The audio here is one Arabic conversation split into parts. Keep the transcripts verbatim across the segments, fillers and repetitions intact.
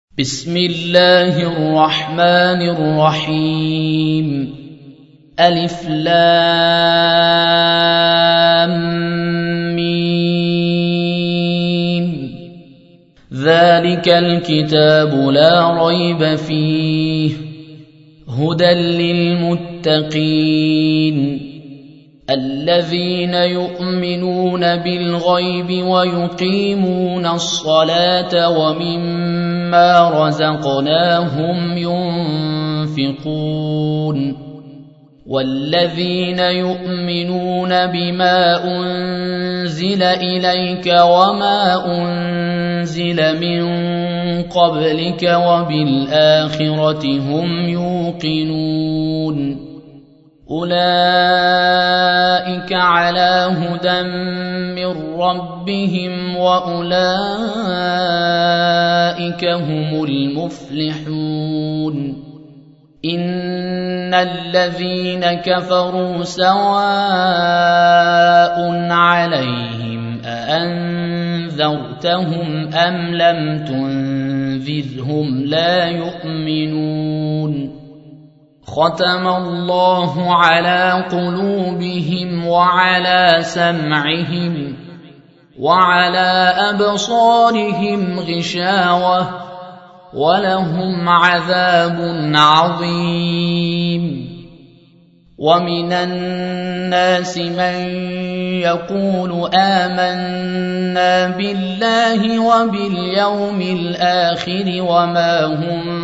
بسم الله الرحمن الرحيم ألف لام ميم ذلك الكتاب لا ريب فيه هدى للمتقين الذين يؤمنون بالغيب ويقيمون الصلاة ومما رزقناهم ينفقون والذين يؤمنون بما أنزل إليك وما أنزل من قبلك وبالآخرة هم يوقنون أولئك على هدى من ربهم وأولئك هم المفلحون إن الذين كفروا سواء عليهم أأنذرتهم أم لم تنذرهم لا يؤمنون ختم الله على قلوبهم وعلى سمعهم وعلى أبصارهم غشاوة ولهم عذاب عظيم ومن الناس من يقول آمنا بالله وباليوم الآخر وما هم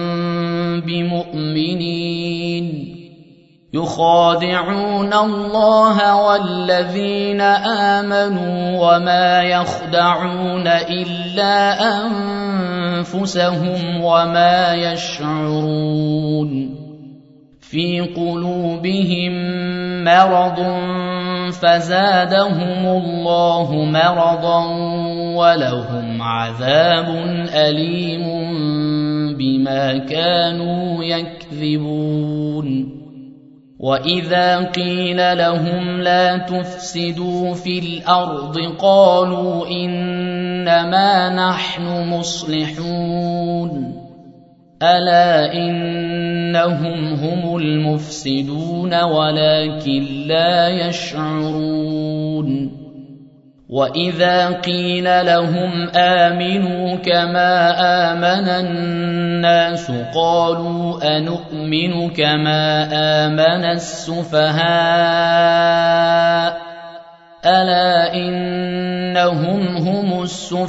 بمؤمنين يخادعون الله والذين آمنوا وما يخدعون إلا أنفسهم وما يشعرون في قلوبهم مرض فزادهم الله مرضا ولهم عذاب أليم بما كانوا يكذبون وإذا قيل لهم لا تفسدوا في الأرض قالوا إنما نحن مصلحون ألا إنهم هم المفسدون ولكن لا يشعرون وإذا قيل لهم آمنوا كما آمن الناس قالوا أنؤمن كما آمن السفهاء ألا إنهم هم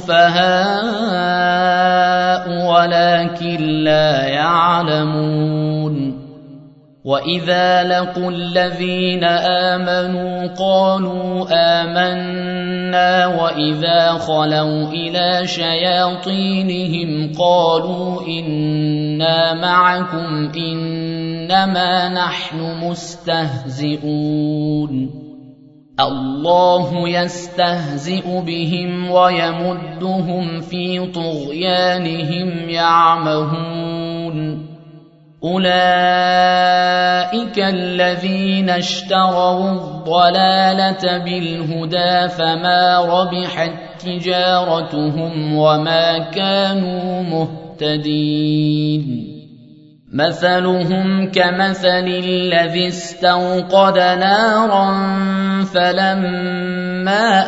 السفهاء ولكن لا يعلمون وإذا لقوا الذين آمنوا قالوا آمنا وإذا خلوا إلى شياطينهم قالوا إنا معكم إنما نحن مستهزئون الله يستهزئ بهم ويمدهم في طغيانهم يعمهون أولئك الذين اشتروا الضلالة بالهدى فما ربحت تجارتهم وما كانوا مهتدين مثلهم كمثل الذي استوقد نارا فلما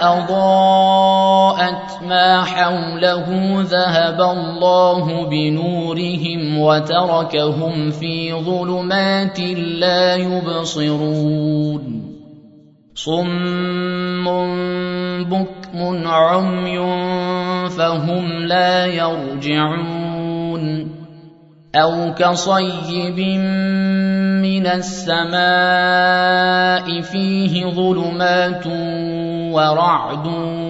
أضاءت ما حوله ذهب الله بنورهم وتركهم في ظلمات لا يبصرون صم بكم عمي فهم لا يرجعون أو كصيب من السماء فيه ظلمات ورعد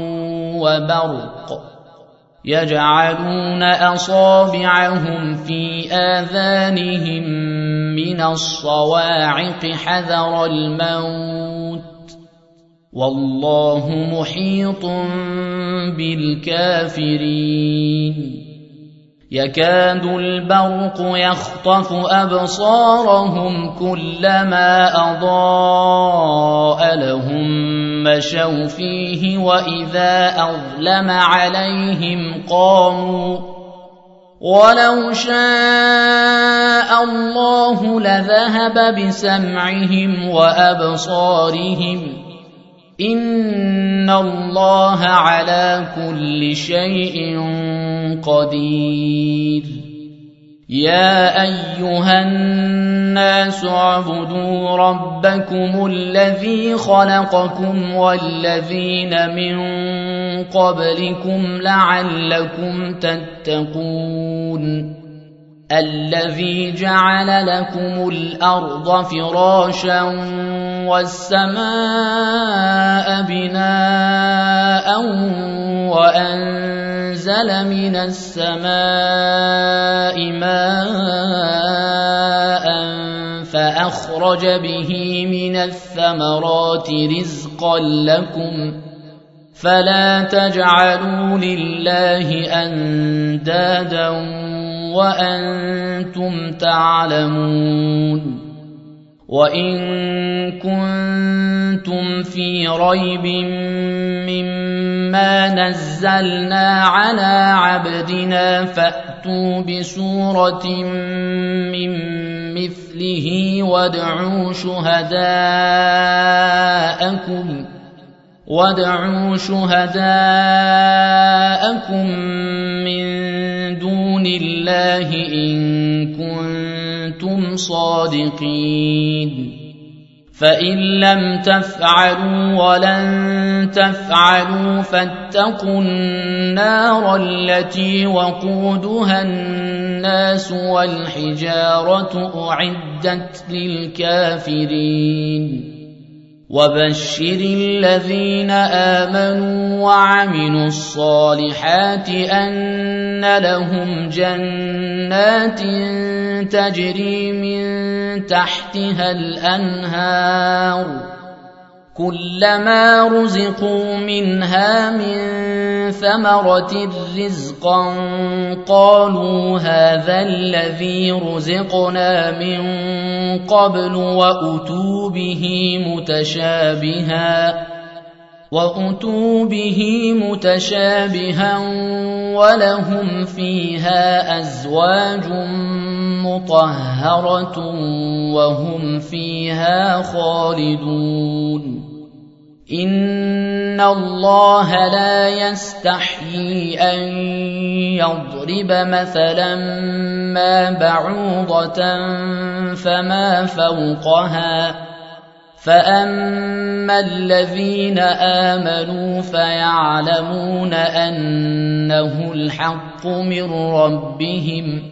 وبرق يجعلون أصابعهم في آذانهم من الصواعق حذر الموت والله محيط بالكافرين يكاد البرق يخطف أبصارهم كلما أضاء لهم مشوا فيه وإذا أظلم عليهم قاموا ولو شاء الله لذهب بسمعهم وأبصارهم إن الله على كل شيء قدير يا أيها الناس اعبدوا ربكم الذي خلقكم والذين من قبلكم لعلكم تتقون الذي جعل لكم الأرض فراشا والسماء بناء وأنزل من السماء ماء فأخرج به من الثمرات رزقا لكم فلا تجعلوا لله أندادا وأنتم تعلمون وإن كنتم في ريب مما نزلنا على عبدنا فأتوا بسورة من مثله وادعوا شهداءكم وادعوا شهداءكم من دون الله إن كنتم صادقين فإن لم تفعلوا ولن تفعلوا فاتقوا النار التي وقودها الناس والحجارة أعدت للكافرين وبشر الذين آمنوا وعملوا الصالحات أن لهم جنات تجري من تحتها الأنهار كلما رزقوا منها من ثمرة رزقا قالوا هذا الذي رزقنا من قبل وأتوا به متشابها وأتوا به متشابها ولهم فيها أزواج مطهرة وهم فيها خالدون إن الله لا يستحيي أن يضرب مثلا ما بعوضة فما فوقها فأما الذين آمنوا فيعلمون أنه الحق من ربهم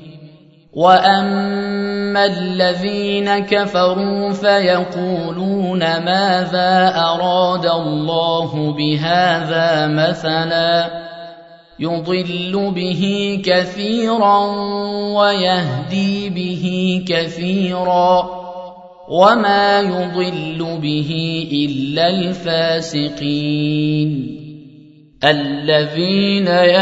وأما الذين كفروا فيقولون ماذا أراد الله بهذا مثلا يضل به كثيرا ويهدي به كثيرا وما يضل به إلا الفاسقين الذين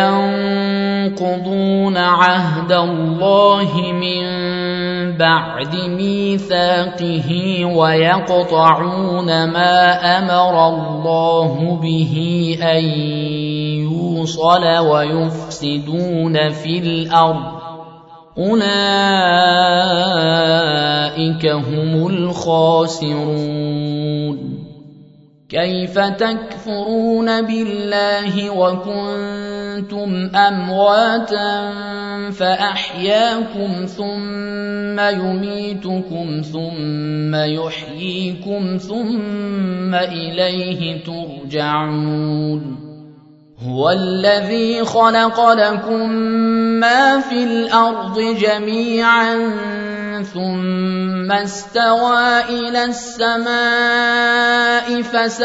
ينقضون عهد الله من بعد ميثاقه ويقطعون ما أمر الله به أن يوصل ويفسدون في الأرض أولئك هم الخاسرون كيف تكفرون بالله وكنتم أمواتا فأحياكم ثم يميتكم ثم يحييكم ثم إليه ترجعون هو الذي خلق لكم ما في الأرض جميعا ثم استوى إلى السماء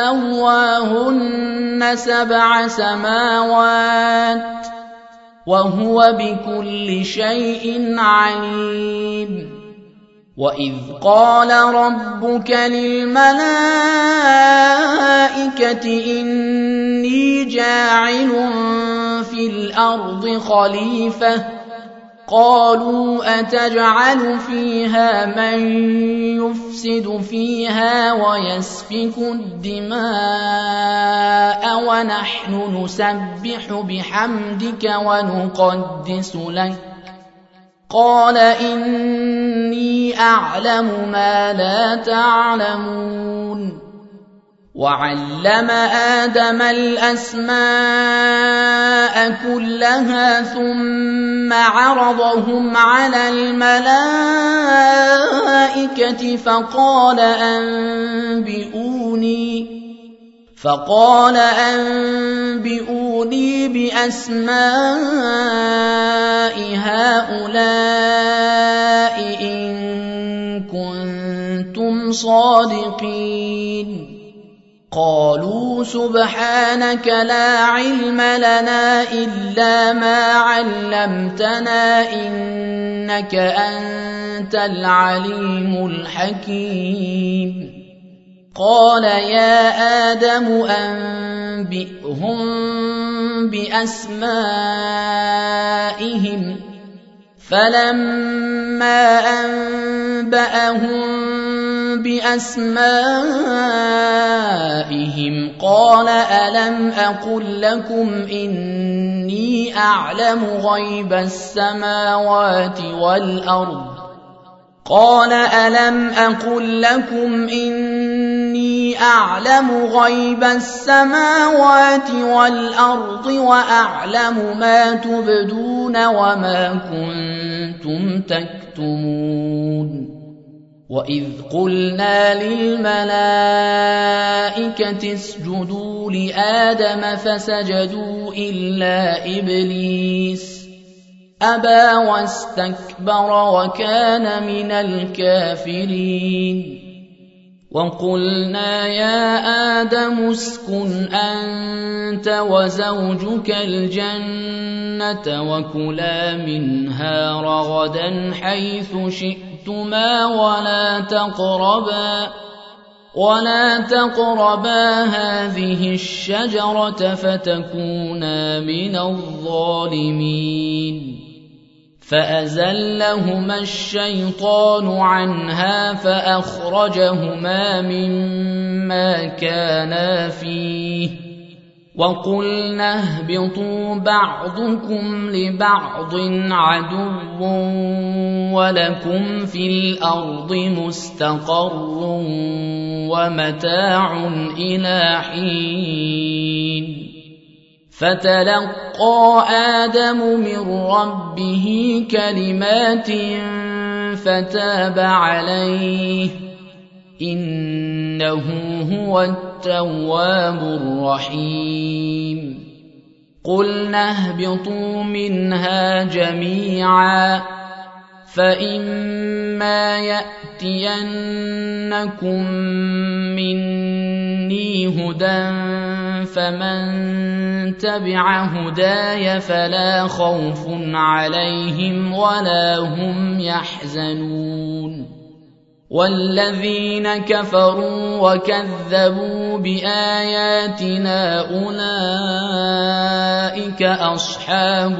فسواهن سبع سماوات وهو بكل شيء عليم وإذ قال ربك للملائكة إني جاعل في الأرض خليفة قالوا أتجعل فيها من يفسد فيها ويسفك الدماء ونحن نسبح بحمدك ونقدس لك قال إني أعلم ما لا تعلمون وعلم آدم الأسماء كلها ثم عرضهم على الملائكة فقال أنبئوني فقال أنبئوني بأسماء هؤلاء إن كنتم صادقين قالوا سبحانك لا علم لنا إلا ما علمتنا إنك أنت العليم الحكيم قال يا آدم أنبئهم بأسمائهم فلما أنبأهم بأسمائهم قال ألم أقل لكم إني أعلم غيب السماوات والأرض قال ألم أقل لكم إني أعلم غيب السماوات والأرض وأعلم ما تبدون وما كنتم تكتمون وإذ قلنا للملائكة اسجدوا لآدم فسجدوا إلا إبليس أبى واستكبر وكان من الكافرين وقلنا يا آدم اسكن أنت وزوجك الجنة وكلا منها رغدا حيث شئتما ولا تقربا ولا تقربا هذه الشجرة فتكونا من الظالمين فأزلهما الشيطان عنها فأخرجهما مما كانا فيه وقلنا اهبطوا بعضكم لبعض عدو ولكم في الأرض مستقر ومتاع إلى حين فتلقى آدم من ربه كلمات فتاب عليه إنه هو التواب الرحيم قلنا اهبطوا منها جميعا فإما يأتينكم مني هدى فمن تبع هداي فلا خوف عليهم ولا هم يحزنون والذين كفروا وكذبوا بآياتنا أولئك أصحاب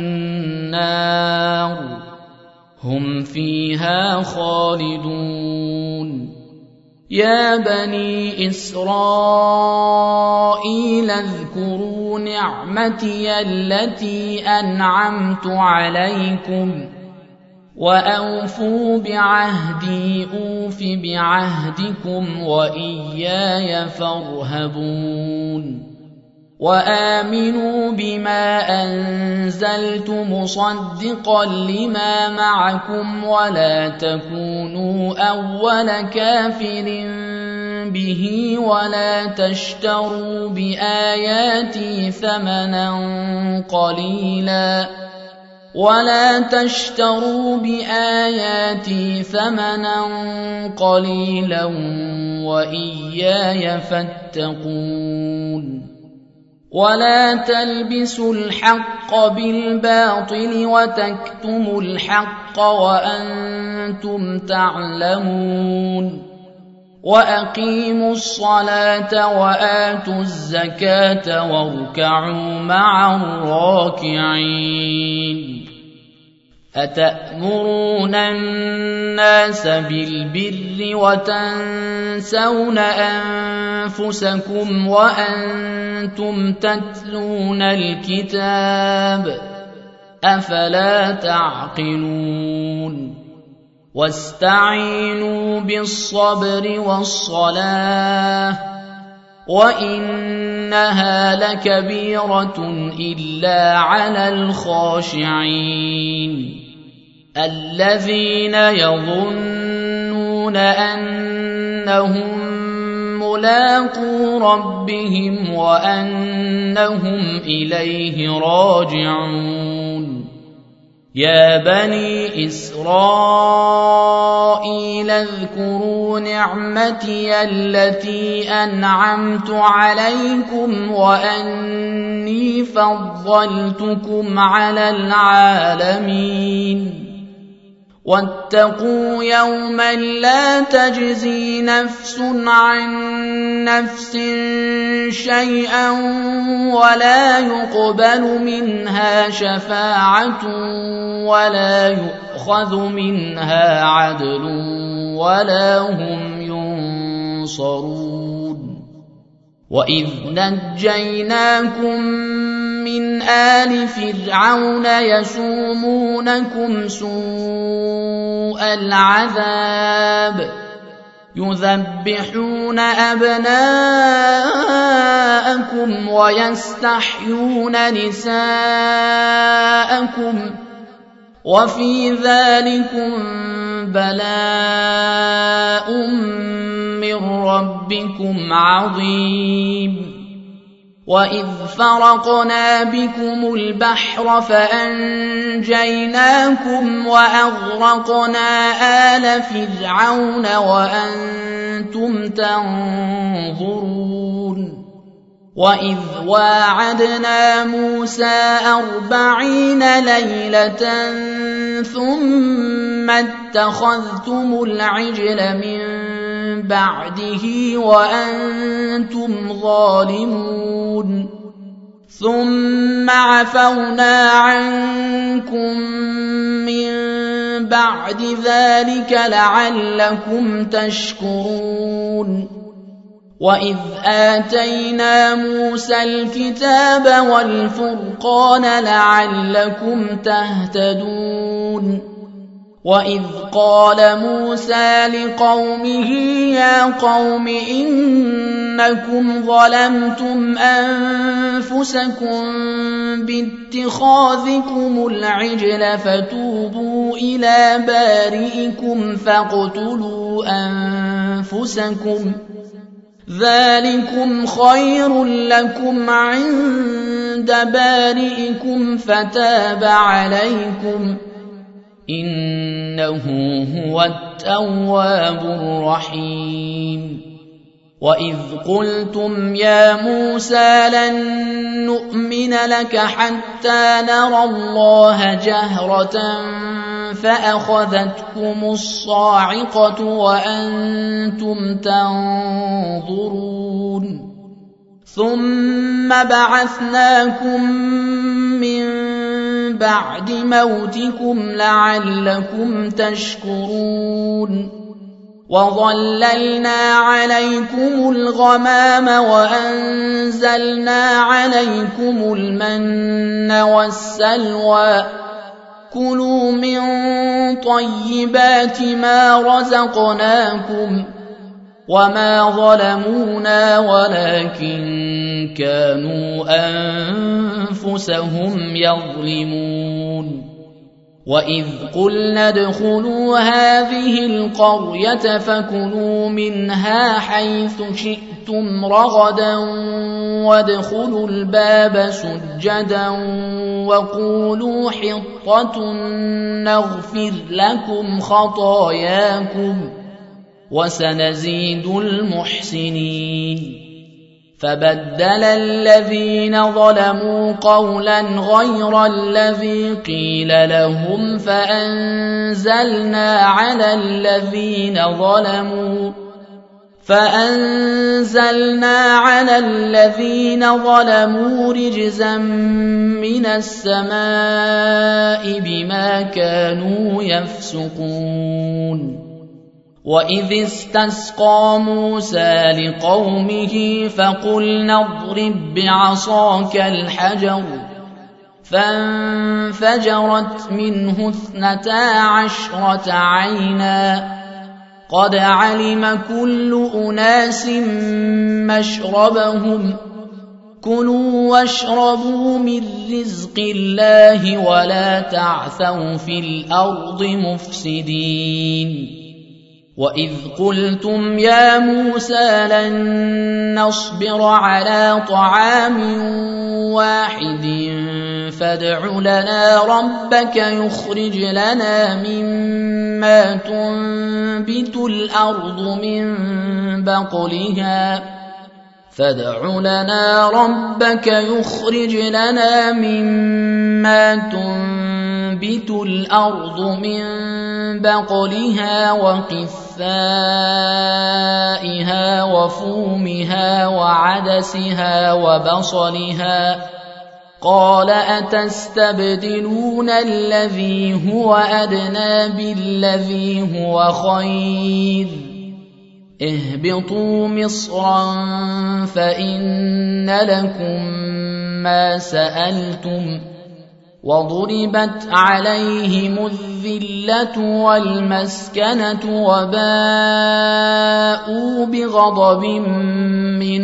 النار هم فيها خالدون يا بني إسرائيل اذكروا نعمتي التي أنعمت عليكم وأوفوا بعهدي أوف بعهدكم وإياي فارهبون وآمنوا بما أنزلت مصدقا لما معكم ولا تكونوا أول كافر به ولا تشتروا بآياتي ثمنا قليلا ولا تشتروا بآياتي ثمنا قليلا وإياي فاتقون ولا تلبسوا الحق بالباطل وتكتموا الحق وأنتم تعلمون وأقيموا الصلاة وآتوا الزكاة واركعوا مع الراكعين أتأمرون الناس بالبر وتنسون أنفسكم وأنتم تتلون الكتاب أفلا تعقلون واستعينوا بالصبر والصلاة وإنها لكبيرة إلا على الخاشعين الذين يظنون أنهم ملاقو ربهم وأنهم إليه راجعون يا بني إسرائيل اذكروا نعمتي التي أنعمت عليكم وأني فضلتكم على العالمين واتقوا يوما لا تجزي نفس عن نفس شيئا ولا يقبل منها شفاعة ولا يؤخذ منها عدل ولا هم ينصرون وإذ نجيناكم من آل فرعون يسومونكم سوء العذاب يذبحون أبناءكم ويستحيون نساءكم وفي ذلكم بلاء من ربكم عظيم وإذ فرقنا بكم البحر فأنجيناكم وأغرقنا آل فرعون وأنتم تنظرون وإذ واعدنا موسى أربعين ليلة ثم اتخذتم العجل من بعده وأنتم ظالمون ثم عفونا عنكم من بعد ذلك لعلكم تشكرون وإذ آتينا موسى الكتاب والفرقان لعلكم تهتدون وإذ قال موسى لقومه يا قوم إنكم ظلمتم أنفسكم باتخاذكم العجل فتوبوا إلى بارئكم فاقتلوا أنفسكم ذلكم خير لكم عند بارئكم فتاب عليكم إنه هو التواب الرحيم وإذ قلتم يا موسى لن نؤمن لك حتى نرى الله جهرة فأخذتكم الصاعقة وأنتم تنظرون ثم بعثناكم من بعد موتكم لعلكم تشكرون وظللنا عليكم الغمام وأنزلنا عليكم المن والسلوى كلوا من طيبات ما رزقناكم وما ظلمونا ولكن كانوا أنفسهم يظلمون وإذ قلنا ادخلوا هذه القرية فكلوا منها حيث شئتم رغدا وادخلوا الباب سجدا وقولوا حطة نغفر لكم خطاياكم وسنزيد المحسنين فبدل الذين ظلموا قولا غير الذي قيل لهم فأنزلنا على الذين ظلموا فأنزلنا على الذين ظلموا رجزا من السماء بما كانوا يفسقون وإذ استسقى موسى لقومه فقلنا اضرب بعصاك الحجر فانفجرت منه اثنتا عشرة عينا قد علم كل أناس مشربهم كلوا واشربوا من رزق الله ولا تعثوا في الأرض مفسدين وإذ قلتم يا موسى لن نصبر على طعام واحد فادع لنا ربك يخرج لنا مما تنبت الأرض من بقلها فادع لنا ربك يخرج لنا مما تنبت الأرض من بقلها وقثائها وفومها وعدسها وبصلها قال أتستبدلون الذي هو أدنى بالذي هو خير اهبطوا مصرا فإن لكم ما سألتم وضربت عليهم الذلة والمسكنة وباءوا بغضب من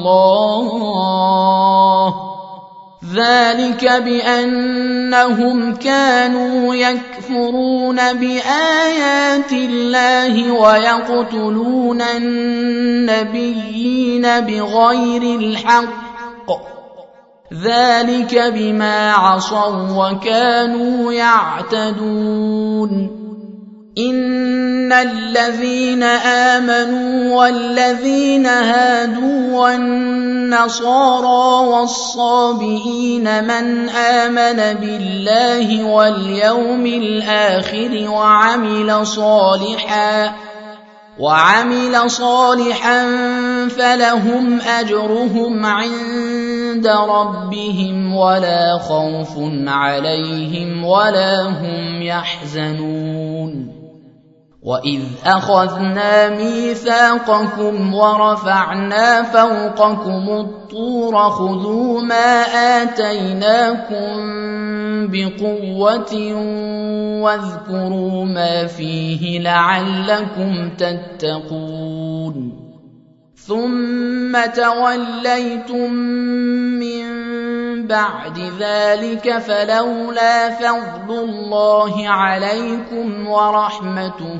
الله ذلك بأنهم كانوا يكفرون بآيات الله ويقتلون النبيين بغير الحق ذلك بما عصوا وكانوا يعتدون إن الذين آمنوا والذين هادوا والنصارى والصابئين من آمن بالله واليوم الآخر وعمل صالحا وعمل صالحا فلهم أجرهم عند ربهم ولا خوف عليهم ولا هم يحزنون وإذ أخذنا ميثاقكم ورفعنا فوقكم الطور خذوا ما آتيناكم بقوة واذكروا ما فيه لعلكم تتقون ثم توليتم من بعد ذلك فلولا فضل الله عليكم ورحمته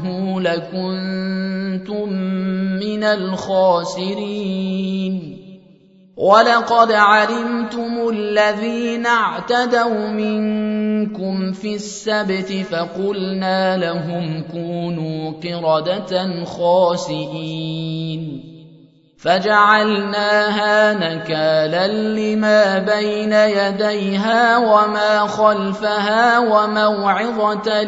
لكنتم من الخاسرين ولقد علمتم الذين اعتدوا منكم في السبت فقلنا لهم كونوا قردة خاسئين فجعلناها نكالا لما بين يديها وما خلفها وموعظة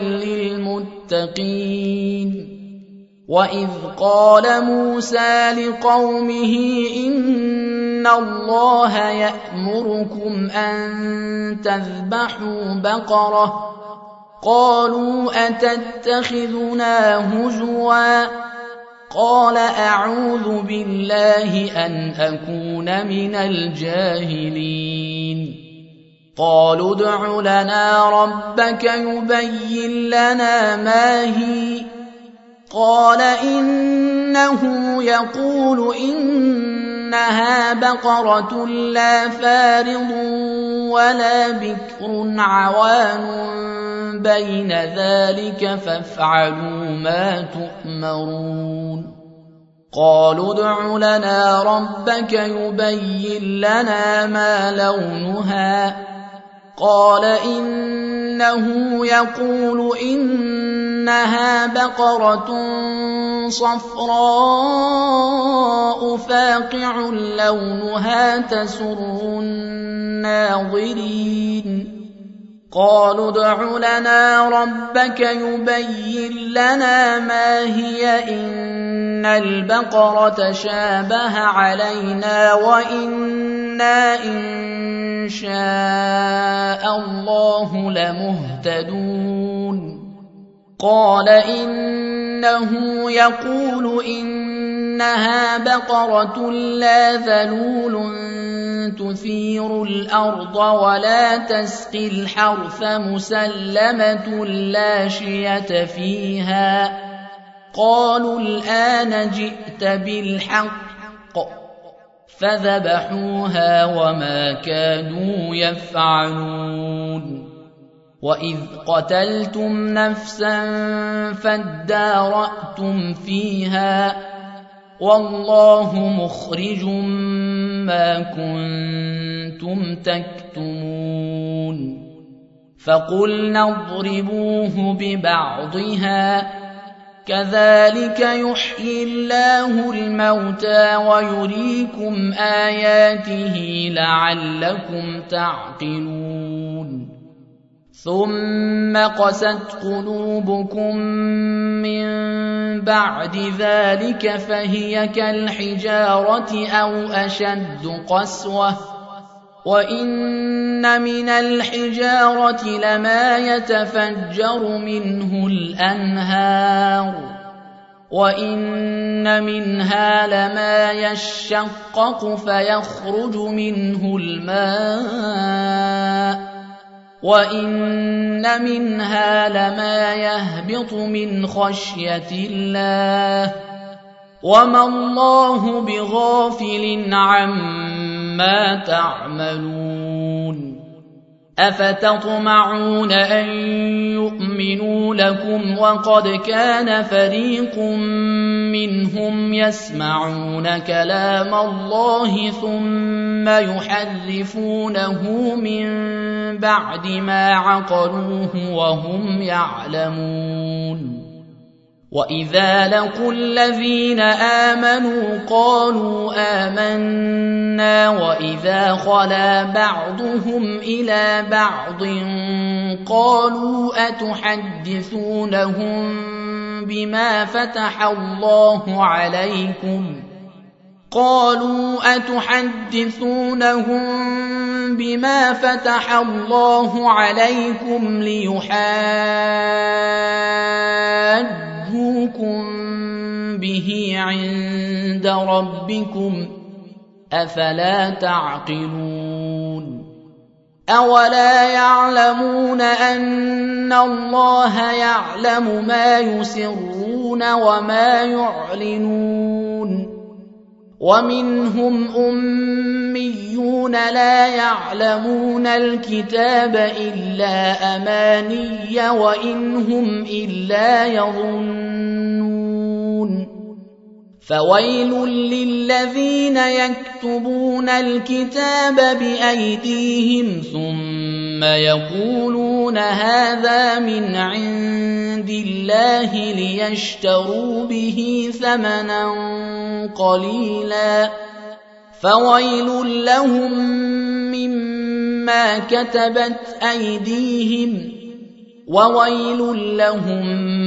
للمتقين وإذ قال موسى لقومه إن الله يأمركم أن تذبحوا بقرة قالوا أتتخذنا هزوا قال أعوذ بالله أن أكون من الجاهلين قالوا ادع لنا ربك يبين لنا ما هي قال إنه يقول إنها بقرة لا فارض ولا بكر عوان بين ذلك فافعلوا ما تؤمرون قالوا ادع لنا ربك يبين لنا ما لونها قال إنه يقول إنها بقرة صفراء فاقع لونها تسر الناظرين قالوا ادع لنا ربك يبين لنا ما هي إن البقرة شابه علينا وإنا إن شاء الله لمهتدون قال إنه يقول إنها بقرة لا ذلول تثير الأرض ولا تسقي الحرث مسلمة لا شية فيها قالوا الآن جئت بالحق فذبحوها وما كانوا يفعلون وإذ قتلتم نفسا فادارأتم فيها والله مخرج ما كنتم تكتمون فقلنا اضربوه ببعضها كذلك يحيي الله الموتى ويريكم آياته لعلكم تعقلون ثم قست قلوبكم من بعد ذلك فهي كالحجارة أو أشد قسوة وإن من الحجارة لما يتفجر منه الأنهار وإن منها لما يشقق فيخرج منه الماء وإن منها لما يهبط من خشية الله وما الله بغافل عما تعملون أفتطمعون أن يؤمنوا لكم وقد كان فريق منهم يسمعون كلام الله ثم يحرفونه من بعد ما عقلوه وهم يعلمون وإذا لقوا الذين آمنوا قالوا آمنا وإذا خلا بعضهم إلى بعض قالوا أتحدثونهم بما فتح الله عليكم قالوا أتحدثونهم بما فتح الله عليكم ليحاجوكم به عند ربكم أفلا تعقلون أولا يعلمون أن الله يعلم ما يسرون وما يعلنون ومنهم أميون لا يعلمون الكتاب إلا أماني وإن هم إلا يظنون فويل للذين يكتبون الكتاب بأيديهم ثم يقولون هذا من عند الله ليشتروا به ثمنا قليلا فويل لهم مما كتبت أيديهم وويل لهم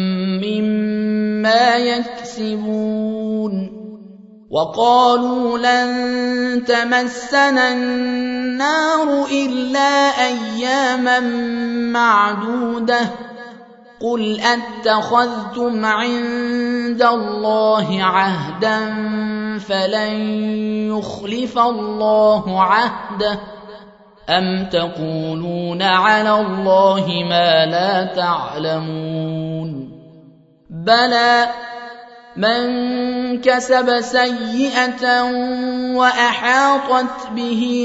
مما يكسبون وقالوا لن تمسنا النار إلا أياما معدودة قل أتخذتم عند الله عهدا فلن يخلف الله عهده أم تقولون على الله ما لا تعلمون بلى من كسب سيئة وأحاطت به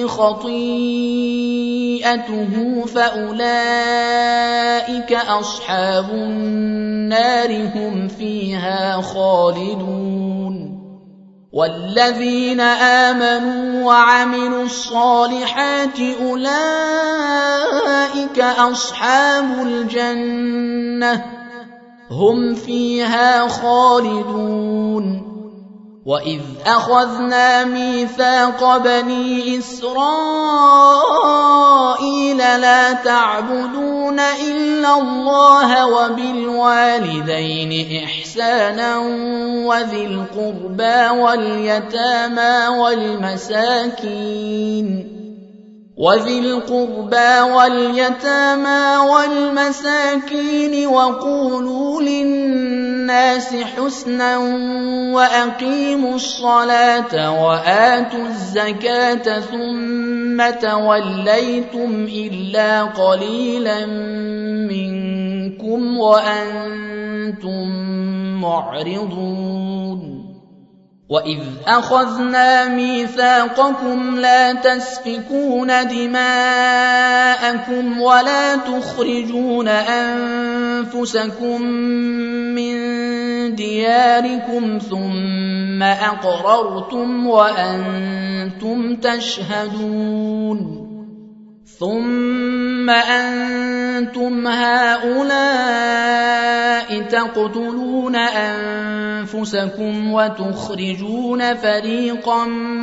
خطيئته فأولئك أصحاب النار هم فيها خالدون والذين آمنوا وعملوا الصالحات أولئك أصحاب الجنة هم فيها خالدون وإذ أخذنا ميثاق بني إسرائيل لا تعبدون إلا الله وبالوالدين إحسانا وذي القربى واليتامى والمساكين وذي القربى واليتامى والمساكين وقولوا للناس للناس حسنا وأقيموا الصلاة وآتوا الزكاة ثم توليتم إلا قليلا منكم وأنتم معرضون وإذ أخذنا ميثاقكم لا تسفكون دماءكم ولا تخرجون أنفسكم من دياركم ثم أقررتم وأنتم تشهدون ثم أنتم هؤلاء تقتلون أنفسكم وتخرجون فريقا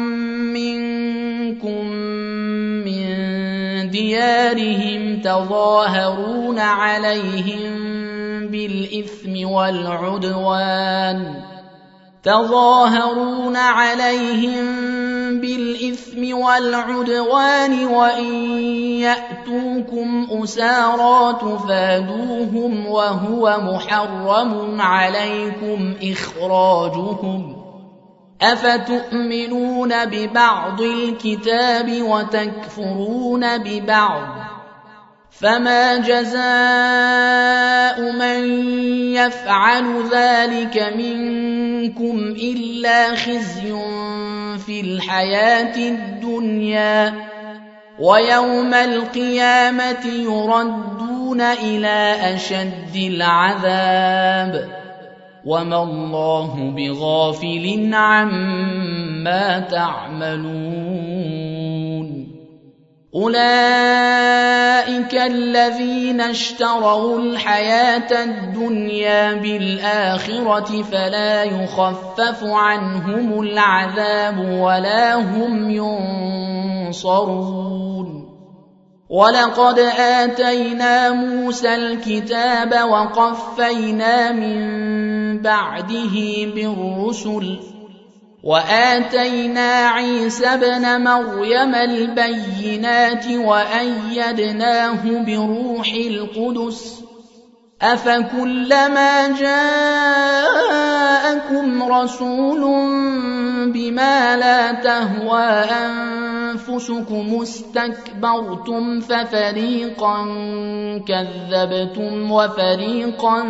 منكم من ديارهم تظاهرون عليهم بالإثم والعدوان تظاهرون عليهم بالإثم والعدوان وإن يأتوكم أسارى تفادوهم وهو محرم عليكم إخراجهم أفتؤمنون ببعض الكتاب وتكفرون ببعض فما جزاء من يفعل ذلك منكم إلا خزي في الحياة الدنيا ويوم القيامة يردون إلى أشد العذاب وما الله بغافل عما تعملون أولئك الذين اشتروا الحياة الدنيا بالآخرة فلا يخفف عنهم العذاب ولا هم ينصرون ولقد آتينا موسى الكتاب وقفينا من بعده بالرسل وآتينا عيسى ابن مريم البينات وأيدناه بروح القدس أفكلما جاءكم رسول بما لا تهوى أنفسكم استكبرتم ففريقا كذبتم وفريقا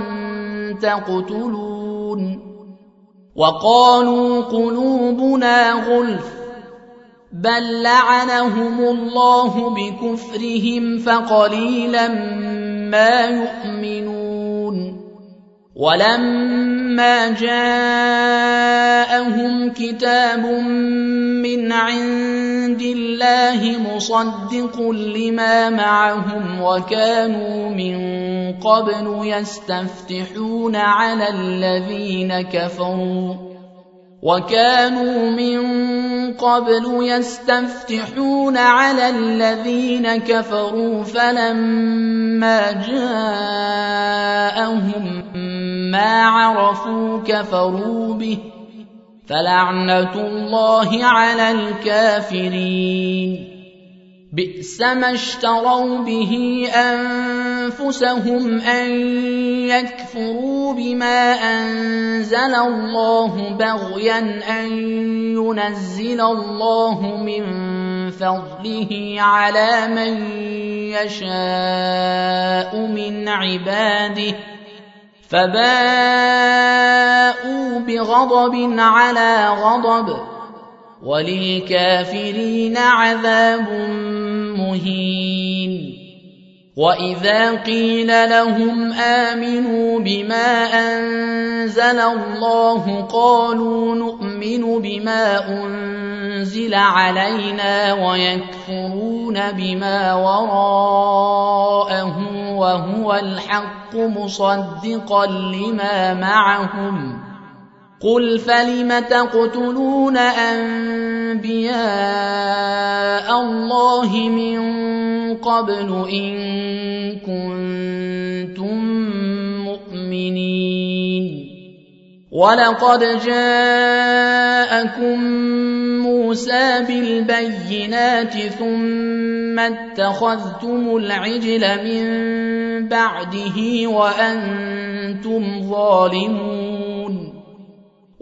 تقتلون وقالوا قلوبنا غلف بل لعنهم الله بكفرهم فقليلا ما يؤمنون ولما جاءهم كتاب من عند الله مصدق لما معهم وكانوا من قبل يستفتحون على الذين كفروا وكانوا من قبل يستفتحون على الذين كفروا فلما جاءهم ما عرفوا كفروا به فلعنة الله على الكافرين بئس ما اشتروا به أنفسهم أن يكفروا بما أنزل الله بغيا أن ينزل الله من فضله على من يشاء من عباده فباءوا بغضب على غضب وللكافرين عذاب مهين وإذا قيل لهم آمنوا بما أنزل الله قالوا نؤمن بما أنزل علينا ويكفرون بما وراءه وهو الحق مصدقا لما معهم قل فلم تقتلون أنبياء الله من قبل إن كنتم مؤمنين ولقد جاءكم موسى بالبينات ثم اتخذتم العجل من بعده وأنتم ظالمون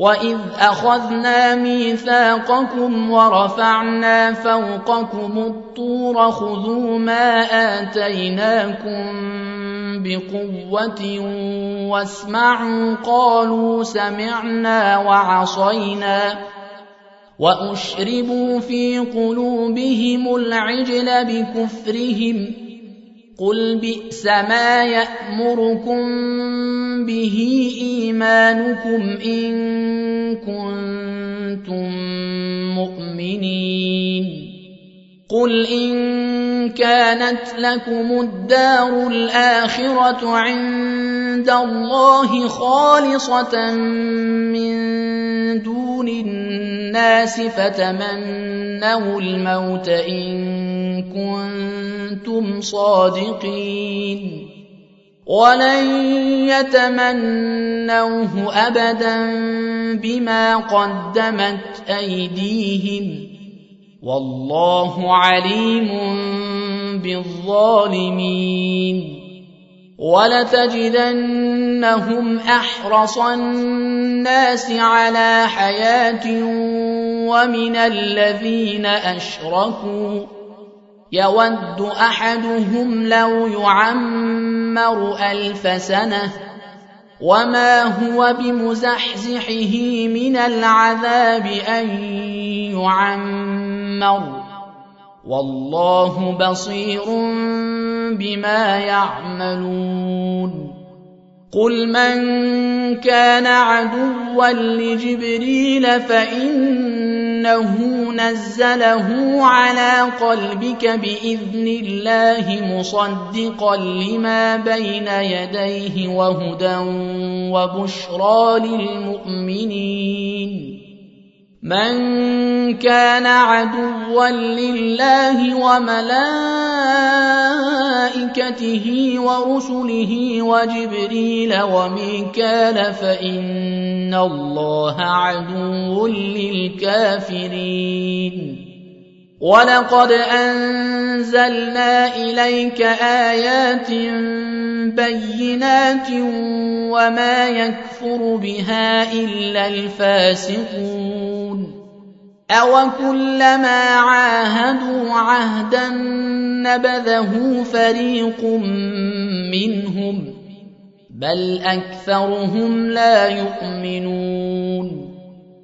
وَإِذْ أَخَذْنَا مِيثَاقَكُمْ وَرَفَعْنَا فَوْقَكُمُ الطُّورَ خُذُوا مَا آتَيْنَاكُمْ بِقُوَّةٍ وَاسْمَعُوا قَالُوا سَمِعْنَا وَعَصَيْنَا وَأُشْرِبُوا فِي قُلُوبِهِمُ الْعِجْلَ بِكُفْرِهِمْ قُلْ بِئْسَ مَا يَأْمُرُكُم بِهِ إِيمَانُكُمْ إِن كُنتُم مُّؤْمِنِينَ قُلْ إِن كَانَتْ لَكُمُ الدَّارُ الْآخِرَةُ عِندَ اللَّهِ خَالِصَةً مِّن دُونِ النَّاسِ فَتَمَنَّوُا الْمَوْتَ إِن كُنتُمْ صَادِقِينَ وَلَن يَتَمَنَّوْهُ أَبَدًا بِمَا قَدَّمَتْ أَيْدِيهِمْ وَاللَّهُ عَلِيمٌ بِالظَّالِمِينَ وَلَتَجِدَنَّهُمْ أَحْرَصَ النَّاسِ عَلَىٰ حَيَاةٍ وَمِنَ الَّذِينَ أَشْرَكُوا يَوَدُّ أَحَدُهُمْ لَوْ يُعَمَّرُ أَلْفَ سَنَةٍ وَمَا هُوَ بِمُزَحْزِحِهِ مِنَ الْعَذَابِ أَن يُعَمَّرَ وَاللَّهُ بَصِيرٌ بِمَا يَعْمَلُونَ قُلْ مَن كَانَ عَدُوًّا لِّجِبْرِيلَ فَإِنَّهُ نَزَّلَهُ عَلَىٰ قَلْبِكَ بِإِذْنِ اللَّهِ مُصَدِّقًا لِّمَا بَيْنَ يَدَيْهِ وَهُدًى وَبُشْرَىٰ لِلْمُؤْمِنِينَ مَن كَانَ عَدُوًّا لِّلَّهِ وَمَلَائِكَتِهِ وَرُسُلِهِ وَجِبْرِيلَ وَمِيكَالَ فَإِنَّ اللَّهَ عَدُوٌّ لِّلْكَافِرِينَ وَلَقَدْ أَنزَلْنَا إِلَيْكَ آيَاتٍ بَيِّنَاتٍ وَمَا يَكْفُرُ بِهَا إِلَّا الْفَاسِقُونَ أَوَكُلَّمَا عَاهَدُوا عَهْدًا نَّبَذَهُ فَرِيقٌ مِّنْهُم بَلْ أَكْثَرُهُمْ لَا يُؤْمِنُونَ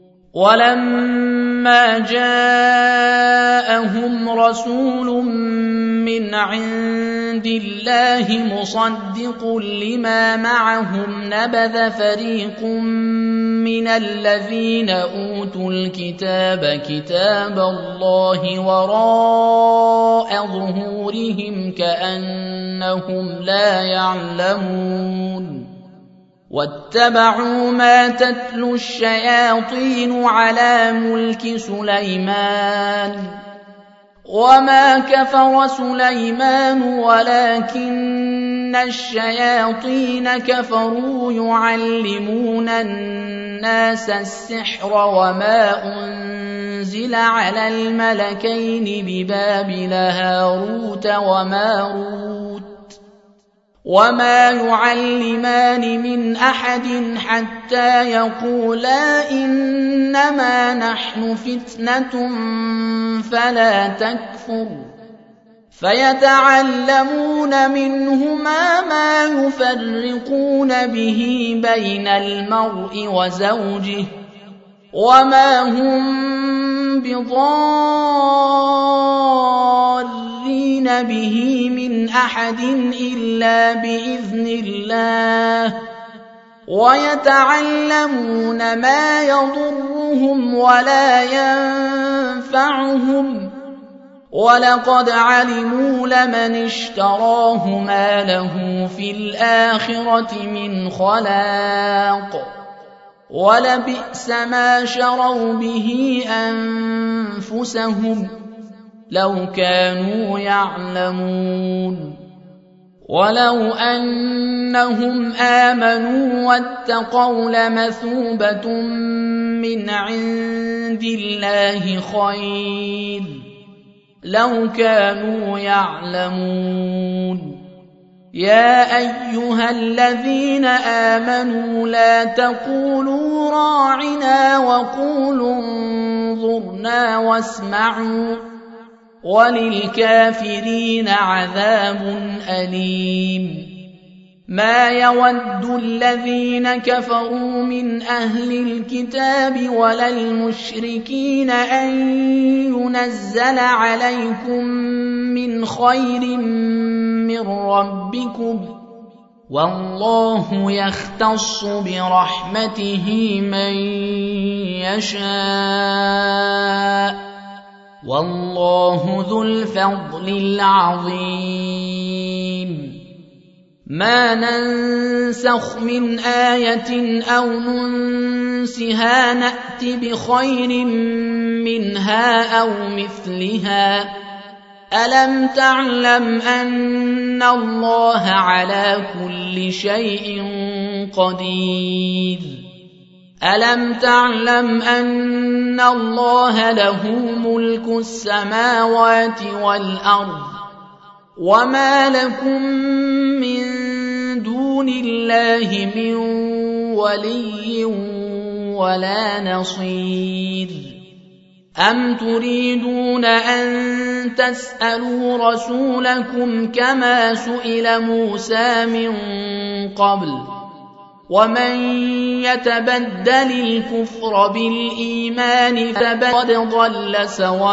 وَلَمَّا جَاءَهُمْ رَسُولٌ مِّنْ عِندِ اللَّهِ مُصَدِّقٌ لِّمَا مَعَهُمْ نَبَذَ فَرِيقٌ مِّنَ الَّذِينَ أُوتُوا الْكِتَابَ كِتَابَ اللَّهِ وَرَاءَ ظُهُورِهِمْ كَأَنَّهُمْ لَا يَعْلَمُونَ وَاتَّبَعُوا مَا تَتْلُو الشَّيَاطِينُ عَلَىٰ مُلْكِ سُلَيْمَانَ وَمَا كَفَرَ سُلَيْمَانُ وَلَٰكِنَّ الشَّيَاطِينَ كَفَرُوا يُعَلِّمُونَ النَّاسَ السِّحْرَ وَمَا أُنزِلَ عَلَى الْمَلَكَيْنِ بِبَابِلَ هَارُوتَ وَمَارُوتَ وَمَا يُعَلِّمَانِ مِنْ أَحَدٍ حَتَّىٰ يَقُولَا إِنَّمَا نَحْنُ فِتْنَةٌ فَلَا تَكْفُرْ فَيَتَعَلَّمُونَ مِنْهُمَا مَا يُفَرِّقُونَ بِهِ بَيْنَ الْمَرْءِ وَزَوْجِهِ وَمَا هُم بِضَارِّينَ بِهِ مِنْ أَحَدٍ إِلَّا بِإِذْنِ اللَّهِ وَيَتَعَلَّمُونَ مَا يَضُرُّهُمْ وَلَا يَنفَعُهُمْ وَلَقَدْ عَلِمُوا لَمَنِ اشْتَرَاهُ مَا لَهُ فِي الْآخِرَةِ مِنْ خَلَاقٍ وَلَبِئْسَ مَا شَرَوْا بِهِ أَنفُسَهُمْ لَوْ كَانُوا يَعْلَمُونَ وَلَوْ أَنَّهُمْ آمَنُوا وَاتَّقَوْا لَمَثُوبَةٌ مِّنْ عِندِ اللَّهِ خَيْرٌ لَوْ كَانُوا يَعْلَمُونَ يا أيها الذين آمنوا لا تقولوا راعنا وقولوا انظرنا واسمعوا وللكافرين عذاب أليم ما يود الذين كفروا من أهل الكتاب ولا المشركين أن ينزل عليكم من خير من ربكم والله يختص برحمته من يشاء والله ذو الفضل العظيم ما ننسخ من آية أو ننسها نأت بخير منها أو مثلها ألم تعلم أن الله على كل شيء قدير ألم تعلم أن الله له ملك السماوات والأرض وما لكم من دون الله من ولي ولا نصير أم تريدون أن تسألوا رسولكم كما سئل موسى من قبل ومن يتبدل الكفر بالإيمان فقد ضل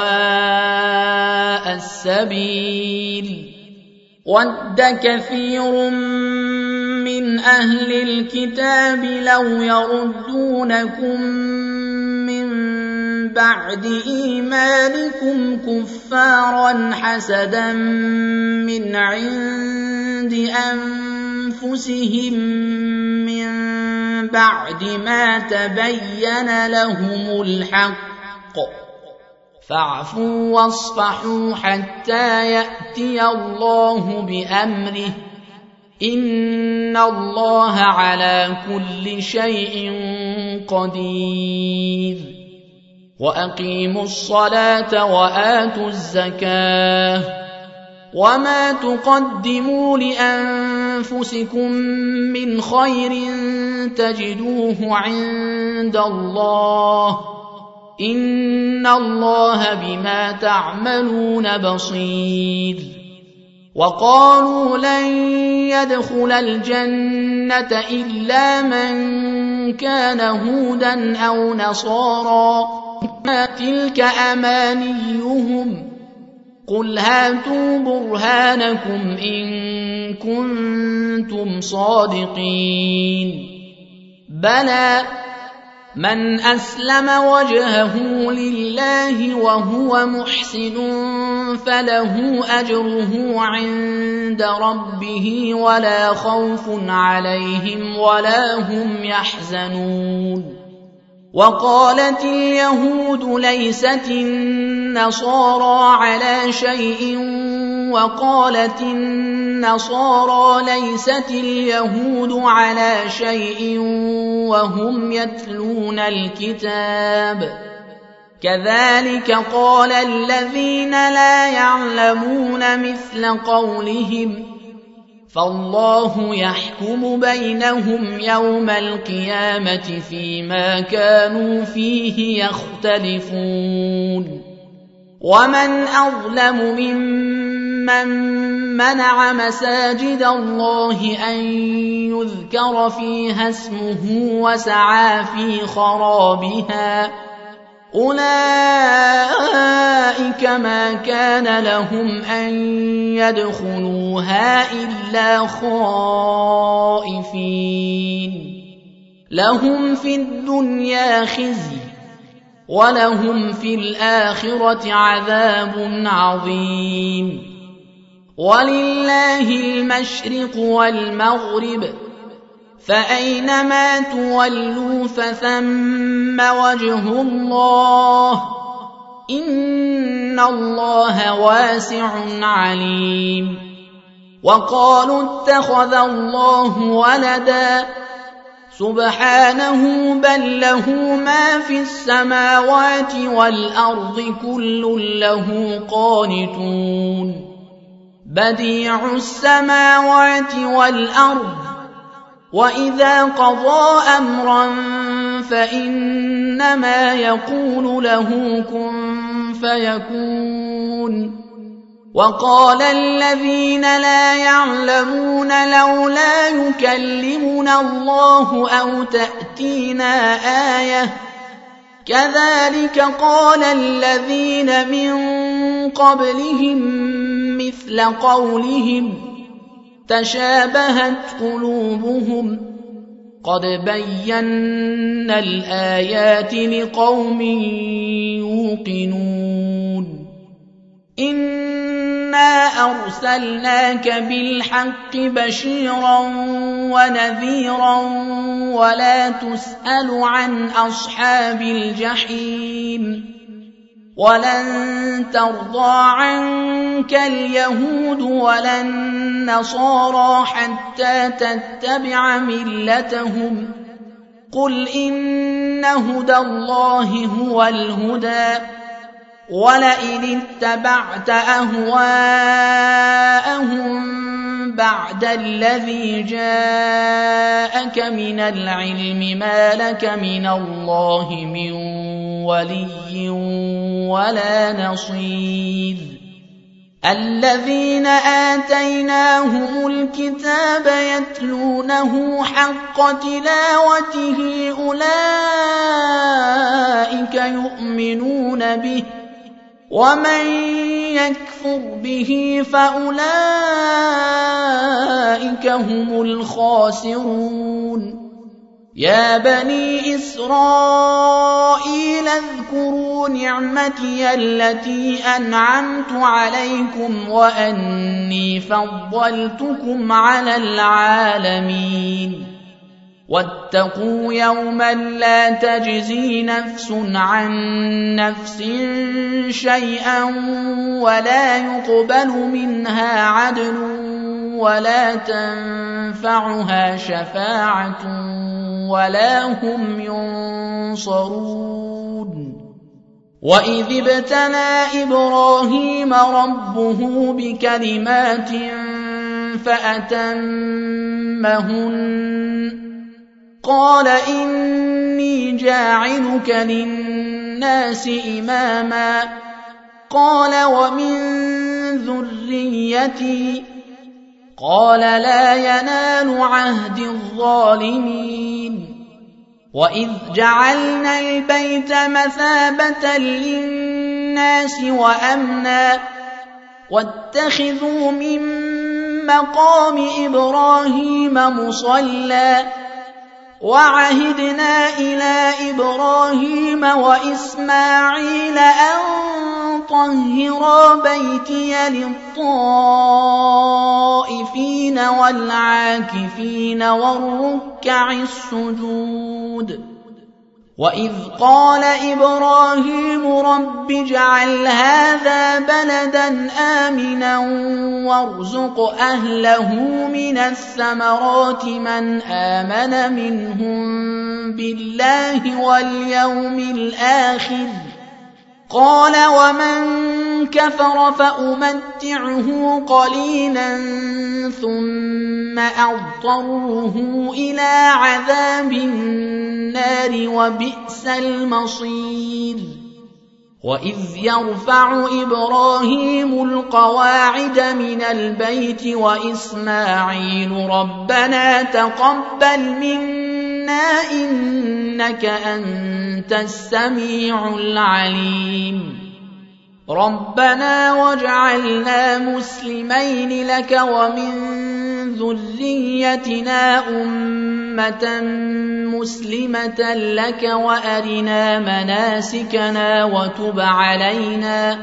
سواء السبيل ود كثير من أهل الكتاب لو يردونكم من بعد إيمانكم كفارا حسدا من عند أنفسهم من بعد ما تبين لهم الحق فاعفوا واصفحوا حتى يأتي الله بأمره إن الله على كل شيء قدير وأقيموا الصلاة وآتوا الزكاة وما تقدموا لأنفسكم من خير تجدوه عند الله إن الله بما تعملون بصير وقالوا لن يدخل الجنة إلا من كان هودا أو نصارى ما تلك أمانيهم قل هاتوا برهانكم إن كنتم صادقين بلى من أسلم وجهه لله وهو محسن فله أجره عند ربه ولا خوف عليهم ولا هم يحزنون وقالت اليهود ليست النصارى على شيء وقالت النصارى ليست اليهود على شيء وهم يتلون الكتاب كذلك قال الذين لا يعلمون مثل قولهم فالله يحكم بينهم يوم القيامة فيما كانوا فيه يختلفون ومن أظلم ممن منع مساجد الله أن يذكر فيها اسمه وسعى في خرابها أولئك ما كان لهم أن يدخلوها إلا خائفين لهم في الدنيا خزي ولهم في الآخرة عذاب عظيم ولله المشرق والمغرب فأينما تولوا فثم وجه الله إن الله واسع عليم وقالوا اتخذ الله ولدا سبحانه بل له ما في السماوات والأرض كل له قانتون بديع السماوات والأرض وإذا قضى أمرا فإنما يقول له كن فيكون وقال الذين لا يعلمون لولا يكلمنا الله أو تأتينا آية كذلك قال الذين من قبلهم مثل قولهم تشابهت قلوبهم قد بينا الآيات لقوم يوقنون إنا أرسلناك بالحق بشيرا ونذيرا ولا تسأل عن أصحاب الجحيم ولن ترضى عنك اليهود ولا النصارى حتى تتبع ملتهم قل إن هدى الله هو الهدى ولئن اتبعت أهواءهم بعد الذي جاءك من العلم ما لك من الله من ولي ولا نصير الذين آتيناهم الكتاب يتلونه حق تلاوته أولئك يؤمنون به ومن يكفر به فأولئك هم الخاسرون يا بني إسرائيل اذكروا نعمتي التي أنعمت عليكم وأني فضلتكم على العالمين واتقوا يوما لا تجزي نفس عن نفس شيئا ولا يقبل منها عدل ولا تنفعها شفاعة ولا هم ينصرون وإذ ابتلى إبراهيم ربه بكلمات فأتمهن قال إني جاعلك للناس إماما قال ومن ذريتي قال لا ينال عهد الظالمين وإذ جعلنا البيت مثابة للناس وأمنا واتخذوا من مقام إبراهيم مصلى وعهدنا إلى إبراهيم وإسماعيل أن طهرا بيتي للطائفين والعاكفين والركع السجود وإذ قال إبراهيم رب اجعل هذا بلدا آمنا وارزق أهله من الثمرات من آمن منهم بالله واليوم الآخر قال ومن كفر فأمتعه قليلا ثم أضطره إلى عذاب النار وبئس المصير وإذ يرفع إبراهيم القواعد من البيت وإسماعيل ربنا تقبل منا إنك أنت السميع العليم ربنا واجعلنا مسلمين لك ومن ذريتنا أمة مسلمة لك وأرنا مناسكنا وتب علينا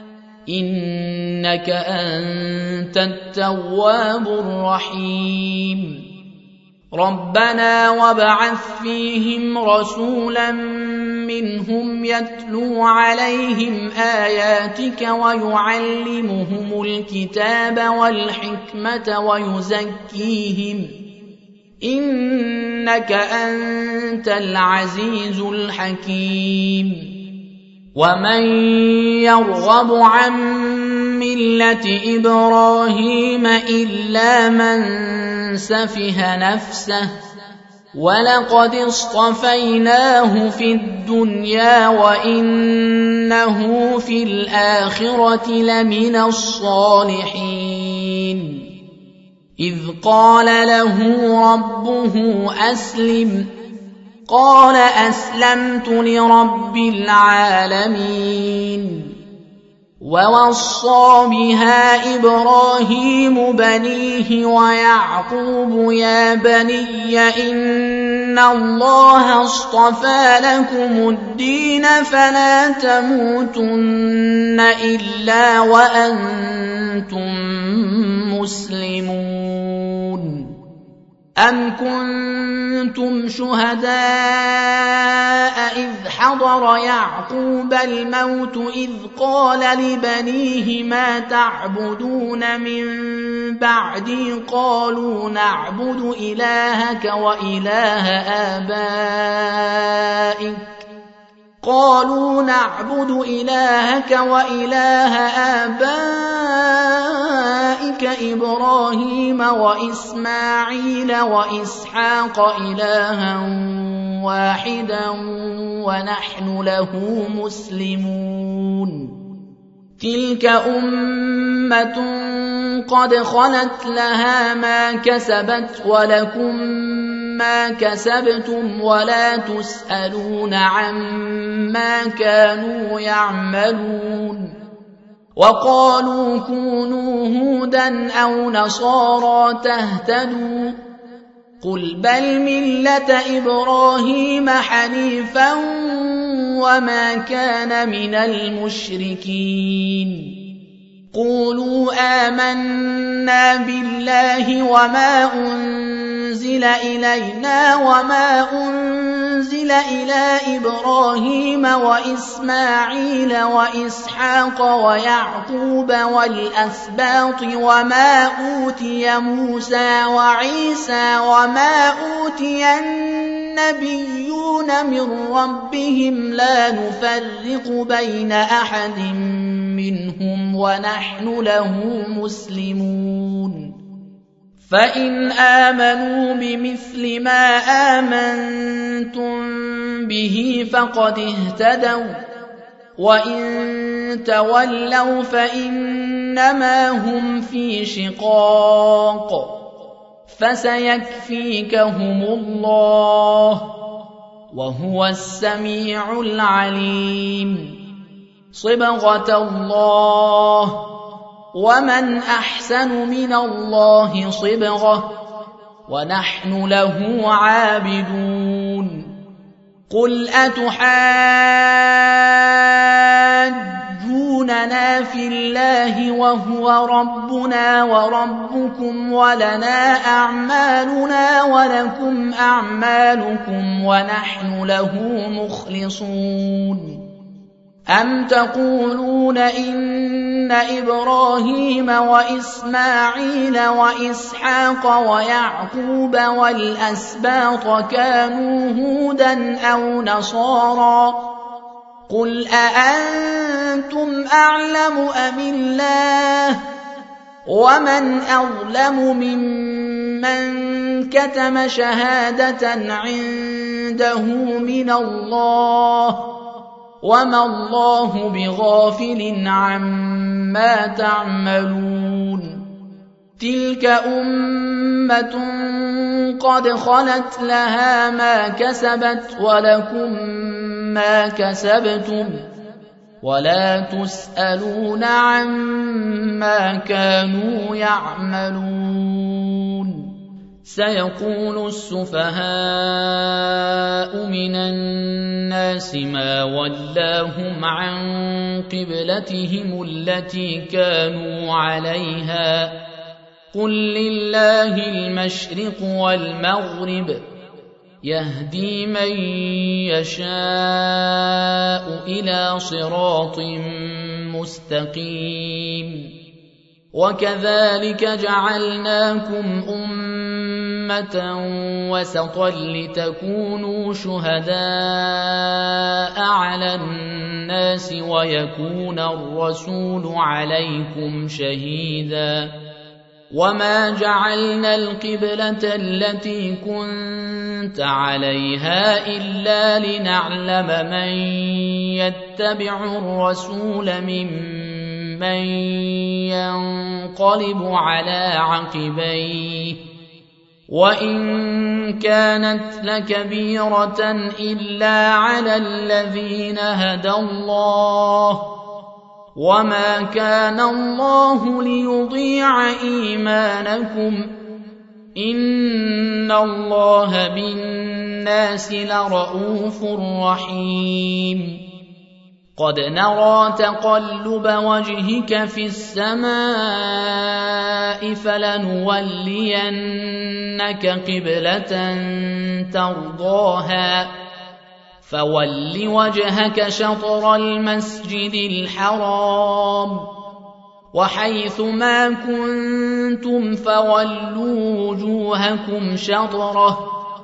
إنك أنت التواب الرحيم ربنا وابعث فيهم رسولا منهم يتلو عليهم آياتك ويعلمهم الكتاب والحكمة ويزكيهم إنك أنت العزيز الحكيم ومن يرغب عن مِلَّةِ إِبْرَاهِيمَ إِلَّا مَن سَفِهَ نَفْسَهُ وَلَقَدِ اصْطَفَيْنَاهُ فِي الدُّنْيَا وَإِنَّهُ فِي الْآخِرَةِ لَمِنَ الصَّالِحِينَ إِذْ قَالَ لَهُ رَبُّهُ أَسْلِمْ قَالَ أَسْلَمْتُ لِرَبِّ الْعَالَمِينَ وَوَصَّى بِهَا إِبْرَاهِيمُ بَنِيهِ وَيَعْقُوبُ يَا بَنِيَّ إِنَّ اللَّهَ اصْطَفَىٰ لَكُمُ الدِّينَ فَلَا تَمُوتُنَّ إِلَّا وَأَنتُم مُّسْلِمُونَ أَمْ كُنتُمْ شُهَدَاءَ إِذْ حَضَرَ يَعْقُوبَ الْمَوْتُ إِذْ قَالَ لِبَنِيهِ مَا تَعْبُدُونَ مِن بَعْدِي قَالُوا نَعْبُدُ إِلَٰهَكَ وَإِلَٰهَ آبَائِكَ قالوا نعبد إلهك وإله آبائك إبراهيم وإسماعيل وإسحاق إلها واحدا ونحن له مسلمون تلك أمة قد خلت لها ما كسبت ولكم ما كسبتم ولا تسألون عما كانوا يعملون وقالوا كونوا هودا أو نصارى تهتدوا قل بل ملة إبراهيم حنيفا وما كان من المشركين قولوا آمنا بالله وما أنزل إلينا وما أنزل إلى إبراهيم وإسماعيل وإسحاق ويعقوب والأسباط وما أوتي موسى وعيسى وما أوتي النبيون من ربهم لا نفرق بين أحد منهم ونحن له مسلمون فإن آمنوا بمثل ما آمنتم به فقد اهتدوا وإن تولوا فإنما هم في شقاق فسيكفيكهم الله وهو السميع العليم صبغة الله ومن أحسن من الله صبغة ونحن له عابدون قل أتحاجوننا في الله وهو ربنا وربكم ولنا أعمالنا ولكم أعمالكم ونحن له مخلصون أم تقولون إن إبراهيم وإسماعيل وإسحاق ويعقوب والأسباط كانوا هودا أو نصارى قل أأنتم أعلم أم الله ومن أظلم ممن كتم شهادة عنده من الله وما الله بغافل عما تعملون تلك أمة قد خلت لها ما كسبت ولكم ما كسبتم ولا تسألون عما كانوا يعملون سيقول السفهاء من الناس ما ولاهم عن قبلتهم التي كانوا عليها قل لله المشرق والمغرب يهدي من يشاء إلى صراط مستقيم وكذلك جعلناكم أمة أمة وسطا لتكونوا شهداء على الناس ويكون الرسول عليكم شهيدا وما جعلنا القبلة التي كنت عليها إلا لنعلم من يتبع الرسول ممن ينقلب على عقبيه وإن كانت لكبيرة إلا على الذين هدى الله وما كان الله ليضيع إيمانكم إن الله بالناس لرءوف رحيم قد نرى تقلب وجهك في السماء فلنولينك قبلة ترضاها فول وجهك شطر المسجد الحرام وحيث ما كنتم فولوا وجوهكم شطره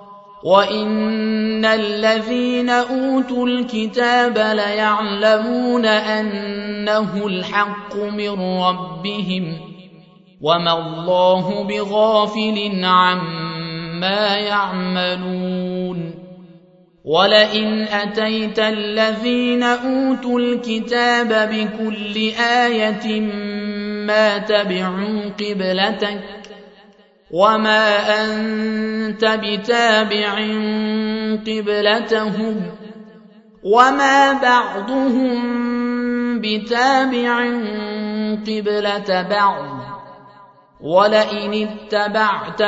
وإن الذين أوتوا الكتاب ليعلمون أنه الحق من ربهم وما الله بغافل عما يعملون ولئن أتيت الذين أوتوا الكتاب بكل آية ما تبعوا قبلتك وما أنت بتابع قبلتهم وما بعضهم بتابع قبلة بعض ولئن اتبعت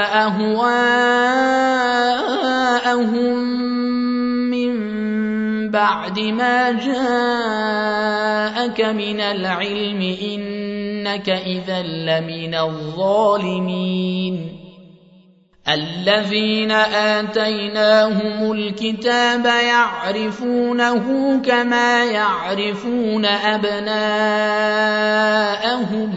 أهواءهم بعد ما جاءك من العلم إنك إذا لمن الظالمين الذين آتيناهم الكتاب يعرفونه كما يعرفون أبناءهم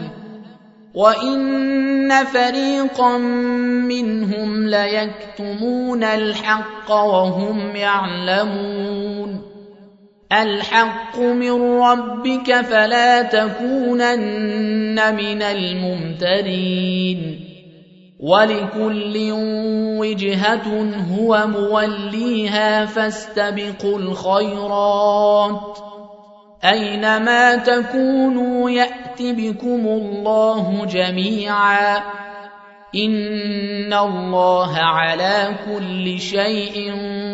وإن فريقا منهم ليكتمون الحق وهم يعلمون الحق من ربك فلا تكونن من الممترين ولكل وجهة هو موليها فاستبقوا الخيرات أينما تكونوا يأت بكم الله جميعا إن الله على كل شيء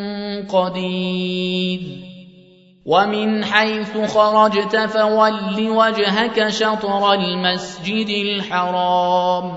قدير ومن حيث خرجت فول وجهك شطر المسجد الحرام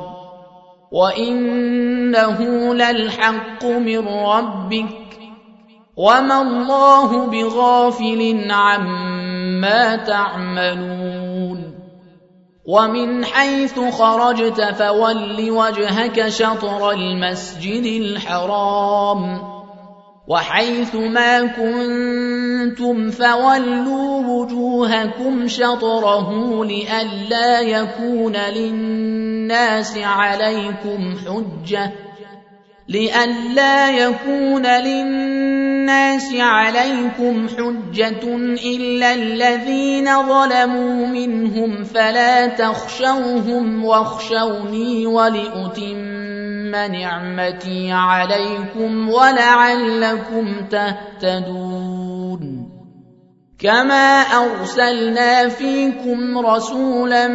وإنه للحق من ربك وما الله بغافل عما تعملون ومن حيث خرجت فول وجهك شطر المسجد الحرام وحيث ما كنتم فولوا وجوهكم شطره لئلا يكون للناس عليكم حجة لئلا يكون للناس عليكم حجة إلا الذين ظلموا منهم فلا تخشوهم واخشوني ولأتم نعمتي عليكم ولعلكم تهتدون كما أرسلنا فيكم رسولا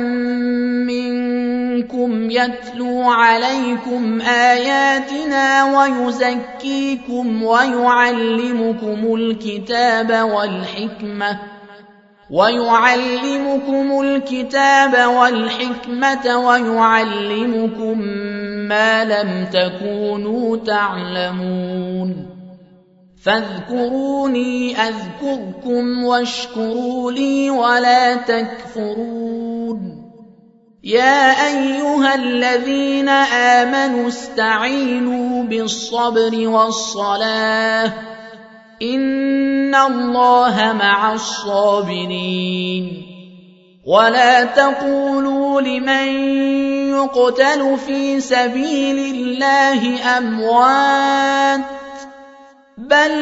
منكم يتلو عليكم آياتنا ويزكيكم ويعلمكم الكتاب والحكمة ويعلمكم الكتاب والحكمة ويعلمكم ما لم تكونوا تعلمون فاذكروني أذكركم واشكروا لي ولا تكفرون يا أيها الذين آمنوا استعينوا بالصبر والصلاة إن الله مع الصابرين ولا تقولوا لمن يقتل في سبيل الله أموات بل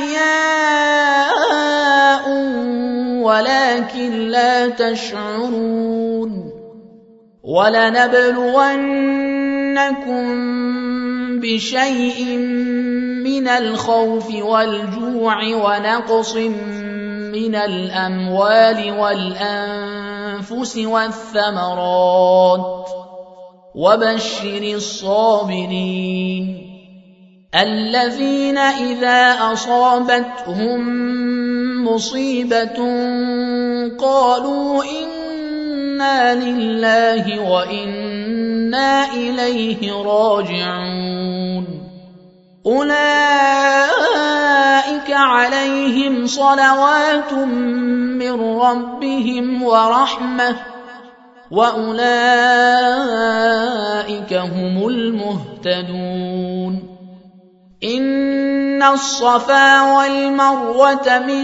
أحياء ولكن لا تشعرون ولنبلونكم بشيء من الخوف والجوع ونقص من الأموال والأنفس والثمرات وبشر الصابرين الذين إذا أصابتهم مصيبة قالوا إنا لله وإنا إليه راجعون أولئك عليهم صلوات من ربهم ورحمة وأولئك هم المهتدون إن الصفا والمروة من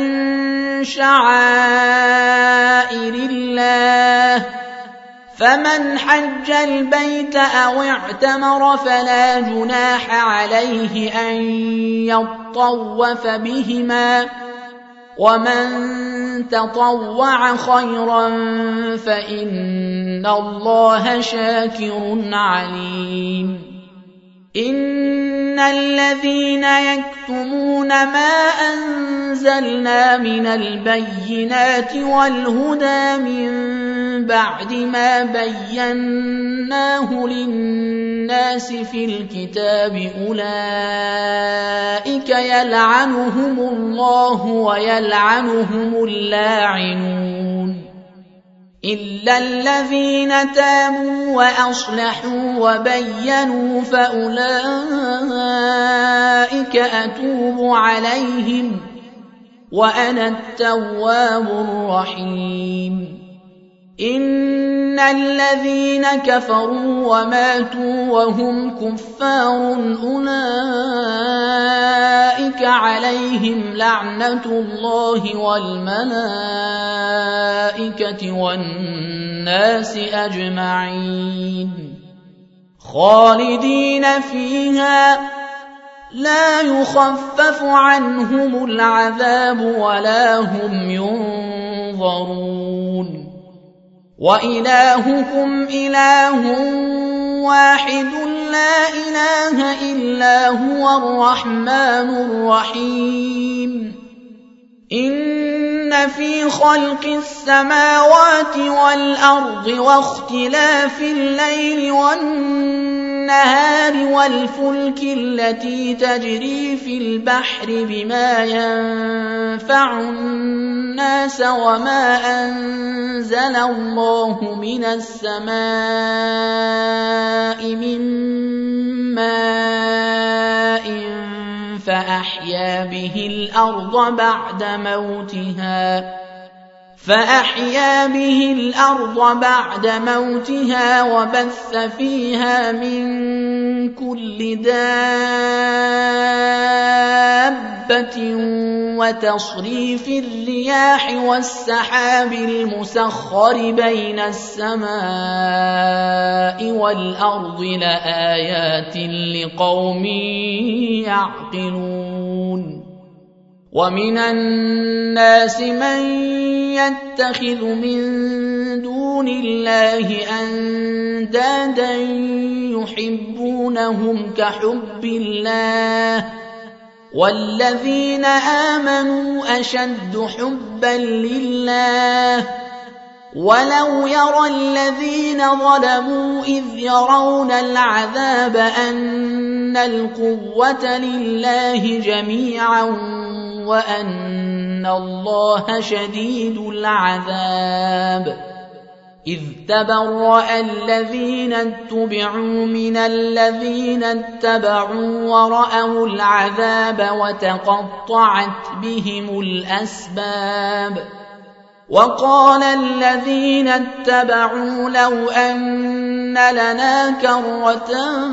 شعائر الله فمن حج البيت أو اعتمر فلا جناح عليه أن يطوف بهما ومن تطوع خيرا فإن الله شاكر عليم إن الذين يكتمون ما أنزلنا من البينات والهدى من بعد ما بيناه للناس في الكتاب أولئك يلعنهم الله ويلعنهم اللاعنون إلا الذين تابوا وأصلحوا وبينوا فأولئك أتوب عليهم وأنا التواب الرحيم إن الذين كفروا وماتوا وهم كفار أولئك عليهم لعنة الله والملائكة والناس أجمعين خالدين فيها لا يخفف عنهم العذاب ولا هم ينظرون وإلهكم إله واحد لا إله إلا هو الرحمن الرحيم إن في خلق السماوات والأرض واختلاف الليل والنهار والفلك التي تجري في البحر بما ينفع الناس وما أنزل الله من السماء من ماء فأحيا به الأرض بعد موتها فأحيا به الأرض بعد موتها وبث فيها من كل دابة وتصريف الرياح والسحاب المسخر بين السماء والأرض لآيات لقوم يعقلون ومن الناس من يتخذ من دون الله أندادا يحبونهم كحب الله والذين آمنوا أشد حبا لله ولو يرى الذين ظلموا إذ يرون العذاب أن القوة لله جميعا وأن الله شديد العذاب إذ تبرأ الذين اتبعوا من الذين اتبعوا ورأوا العذاب وتقطعت بهم الأسباب وقال الذين اتبعوا لو أن لنا كرة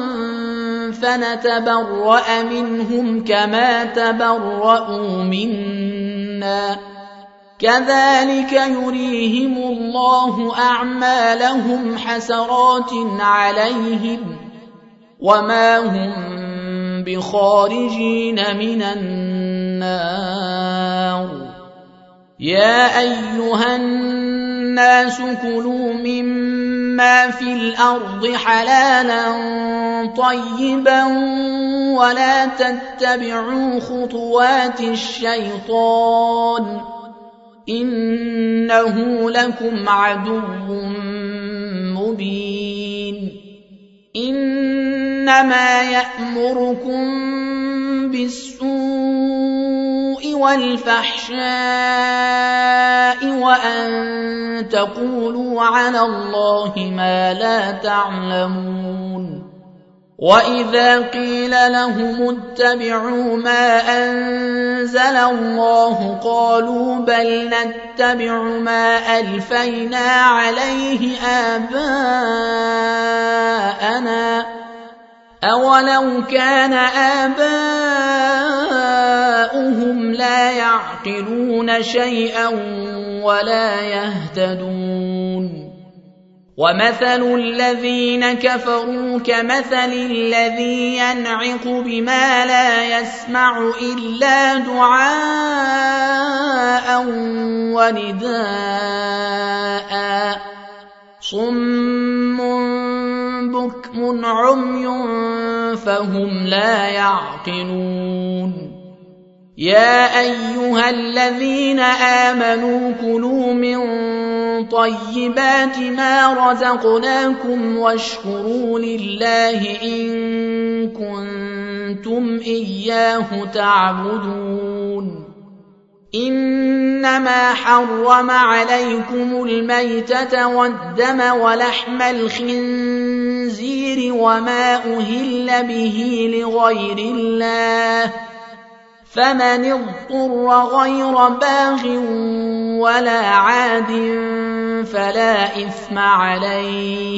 فنتبرأ منهم كما تبرأوا منا كذلك يريهم الله أعمالهم حسرات عليهم وما هم بخارجين من النار. يا أيها الناس كلوا مما في الأرض حلالا طيبا ولا تتبعوا خطوات الشيطان إنه لكم عدو مبين. إنما يأمركم بالسوء والفحشاء وأن تقولوا على الله ما لا تعلمون. وإذا قيل لهم اتبعوا ما أنزل الله قالوا بل نتبع ما ألفينا عليه آباءنا أولو كان آباؤهم لا يعقلون شيئا ولا يهتدون. ومثل الذين كفروا كمثل الذي ينعق بما لا يسمع إلا دعاء ونداء صم بكم عمي فهم لا يعقلون. يا أيها الذين آمنوا كلوا من طيبات ما رزقناكم واشكروا لله إن كنتم إياه تعبدون. إنما حرم عليكم الميتة والدم ولحم الخنزير وما أهل به لغير الله فمن اضطر غير باغ ولا عاد فلا إثم عليه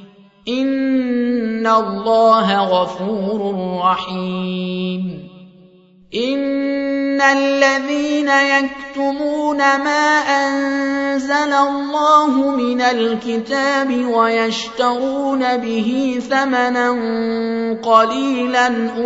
إن الله غفور رحيم. إن الذين يكتمون ما أنزل الله من الكتاب ويشترون به ثمنا قليلا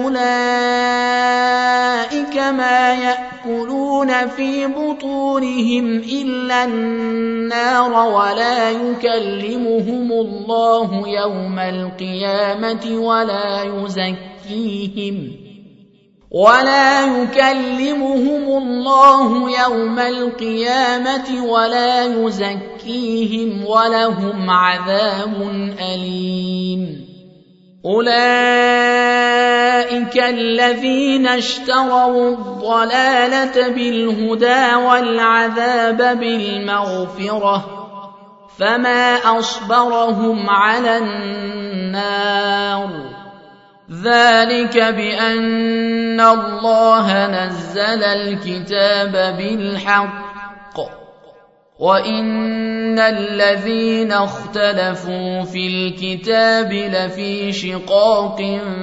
أولئك ما يأكلون في بطونهم إلا النار ولا يكلمهم الله يوم القيامة ولا يزكيهم ولا يكلمهم الله يوم القيامة ولا يزكيهم ولهم عذاب أليم. أولئك الذين اشتروا الضلالة بالهدى والعذاب بالمغفرة فما أصبرهم على النار. ذلك بأن الله نزل الكتاب بالحق وإن الذين اختلفوا في الكتاب لفي شقاق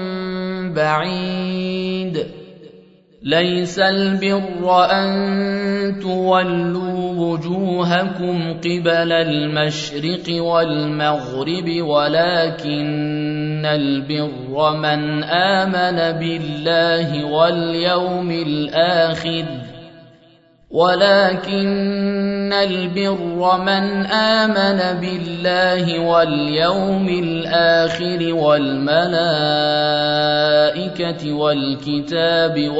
بعيد. ليس البر أن تولوا وجوهكم قبل المشرق والمغرب ولكن البر من آمن بالله واليوم الآخر ولكن البر من آمن بالله واليوم الآخر والملائكة والكتاب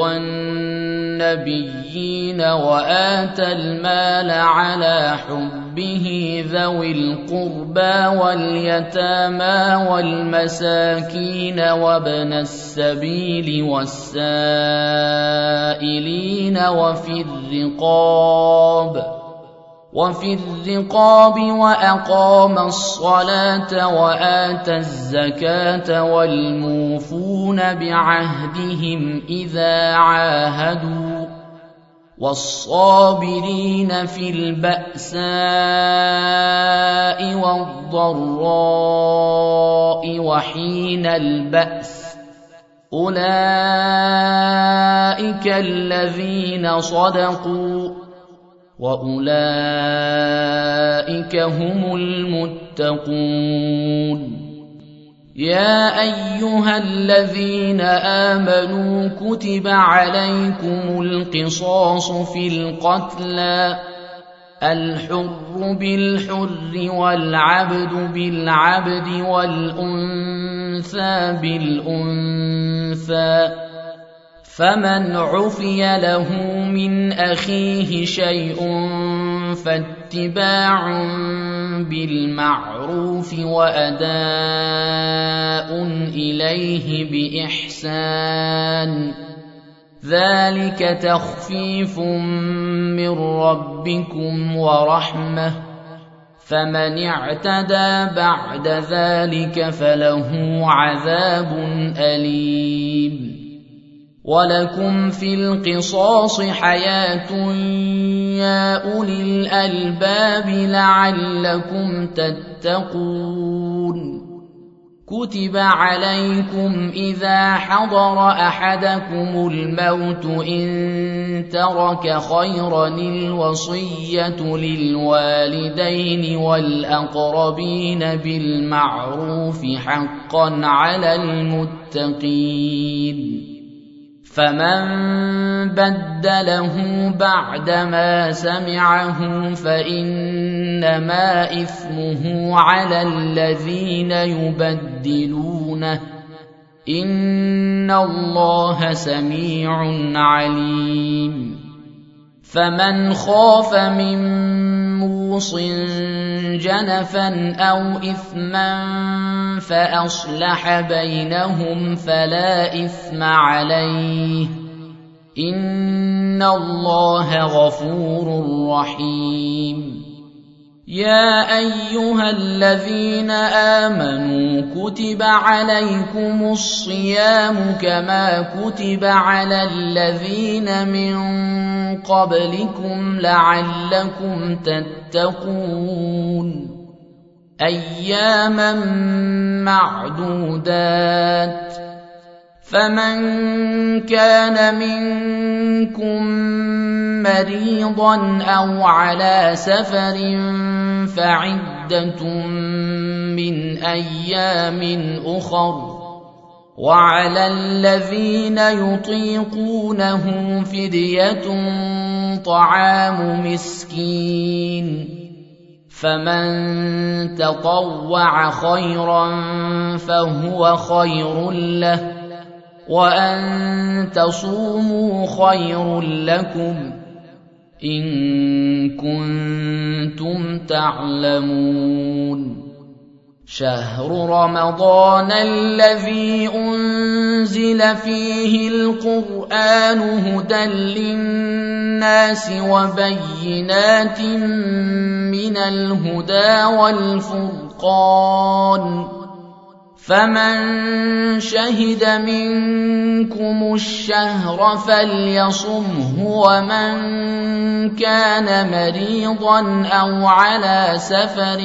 والنبيين وآتى المال على حبه ذوي القربى واليتامى والمساكين وابن السبيل والسائلين وفي الرقاب وفي الرقاب وأقام الصلاة وآتى الزكاة والموفون بعهدهم إذا عاهدوا والصابرين في البأساء والضراء وحين البأس أولئك الذين صدقوا وأولئك هم المتقون. يا أيها الذين آمنوا كتب عليكم القصاص في القتلى، الحر بالحر والعبد بالعبد والأنثى بالأنثى، فمن عفي له من أخيه شيء فاتباع بالمعروف وأداء إليه بإحسان، ذلك تخفيف من ربكم ورحمة، فمن اعتدى بعد ذلك فله عذاب أليم. ولكم في القصاص حياة يا أولي الألباب لعلكم تتقون. كتب عليكم إذا حضر أحدكم الموت إن ترك خيرا الوصية للوالدين والأقربين بالمعروف حقا على المتقين، فمن بدله بعدما سمعه فإنما إثمه على الذين يبدلونه، إن الله سميع عليم. فمن خاف من موص جنفا أو إثما فأصلح بينهم فلا إثم عليه، إن الله غفور رحيم. يا أيها الذين آمنوا كتب عليكم الصيام كما كتب على الذين من قبلكم لعلكم تتقون، أياما معدودات، فمن كان منكم مريضا أو على سفر فعدة من أيام أخر، وعلى الذين يطيقونه فدية طعام مسكين، فمن تطوع خيرا فهو خير له، وأن تصوموا خير لكم إن كنتم تعلمون. شهر رمضان الذي أنزل فيه القرآن هدى للناس وبينات من الهدى والفرقان، فمن شهد منكم الشهر فليصمه، ومن كان مريضا أو على سفر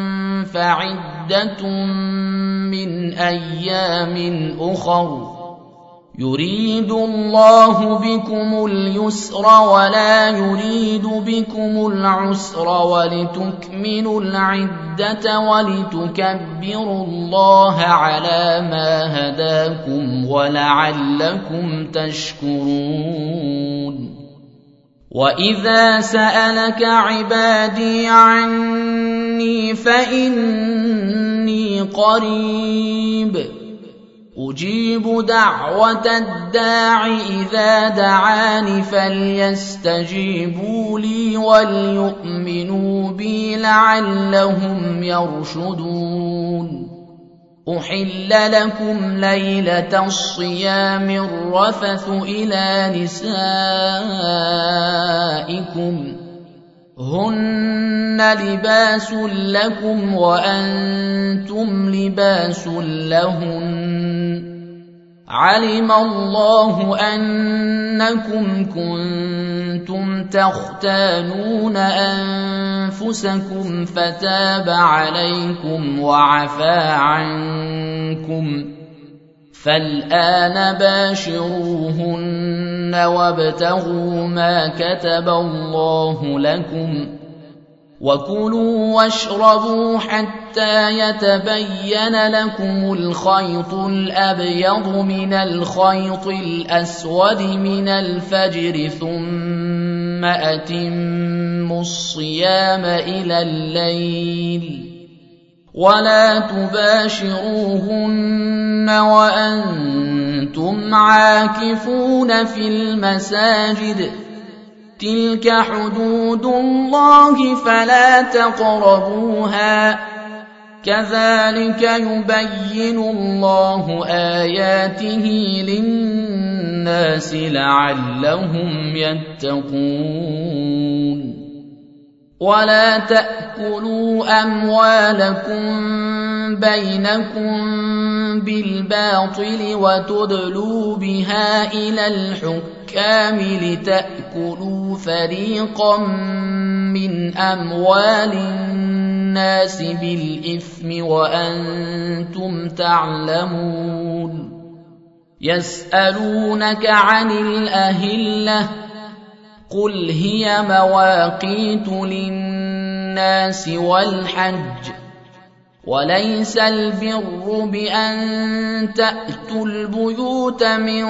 فعدة من أيام أخر، يريد الله بكم اليسر ولا يريد بكم العسر ولتكملوا العدة ولتكبروا الله على ما هداكم ولعلكم تشكرون. وإذا سألك عبادي عني فإني قريب أجيب دعوة الداع إذا دعاني فليستجيبوا لي وليؤمنوا بي لعلهم يرشدون. أحل لكم ليلة الصيام الرفث إلى نسائكم هن لباس لكم وأنتم لباس لهن، علم الله أنكم كنتم تختانون أنفسكم فتاب عليكم وعفى عنكم فالآن باشروهن وابتغوا ما كتب الله لكم وكلوا واشربوا حتى يتبين لكم الخيط الأبيض من الخيط الأسود من الفجر ثم أتموا الصيام إلى الليل ولا تباشروهن وأنتم عاكفون في المساجد تلك حدود الله فلا تقربوها كذلك يبين الله آياته للناس لعلهم يتقون ولا تأكلوا أموالكم بينكم بالباطل وتدلوا بها إلى الحكام لتأكلوا فريقا من أموال الناس بالإثم وأنتم تعلمون يسألونك عن الأهلة قل هي مواقيت للناس والحج وليس البر بأن تأتوا البيوت من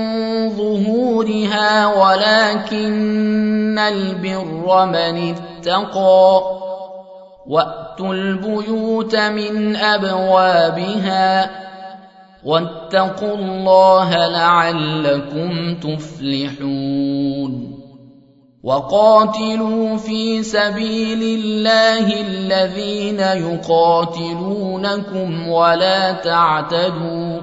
ظهورها ولكن البر من اتقى وأتوا البيوت من أبوابها واتقوا الله لعلكم تفلحون وقاتلوا في سبيل الله الذين يقاتلونكم ولا تعتدوا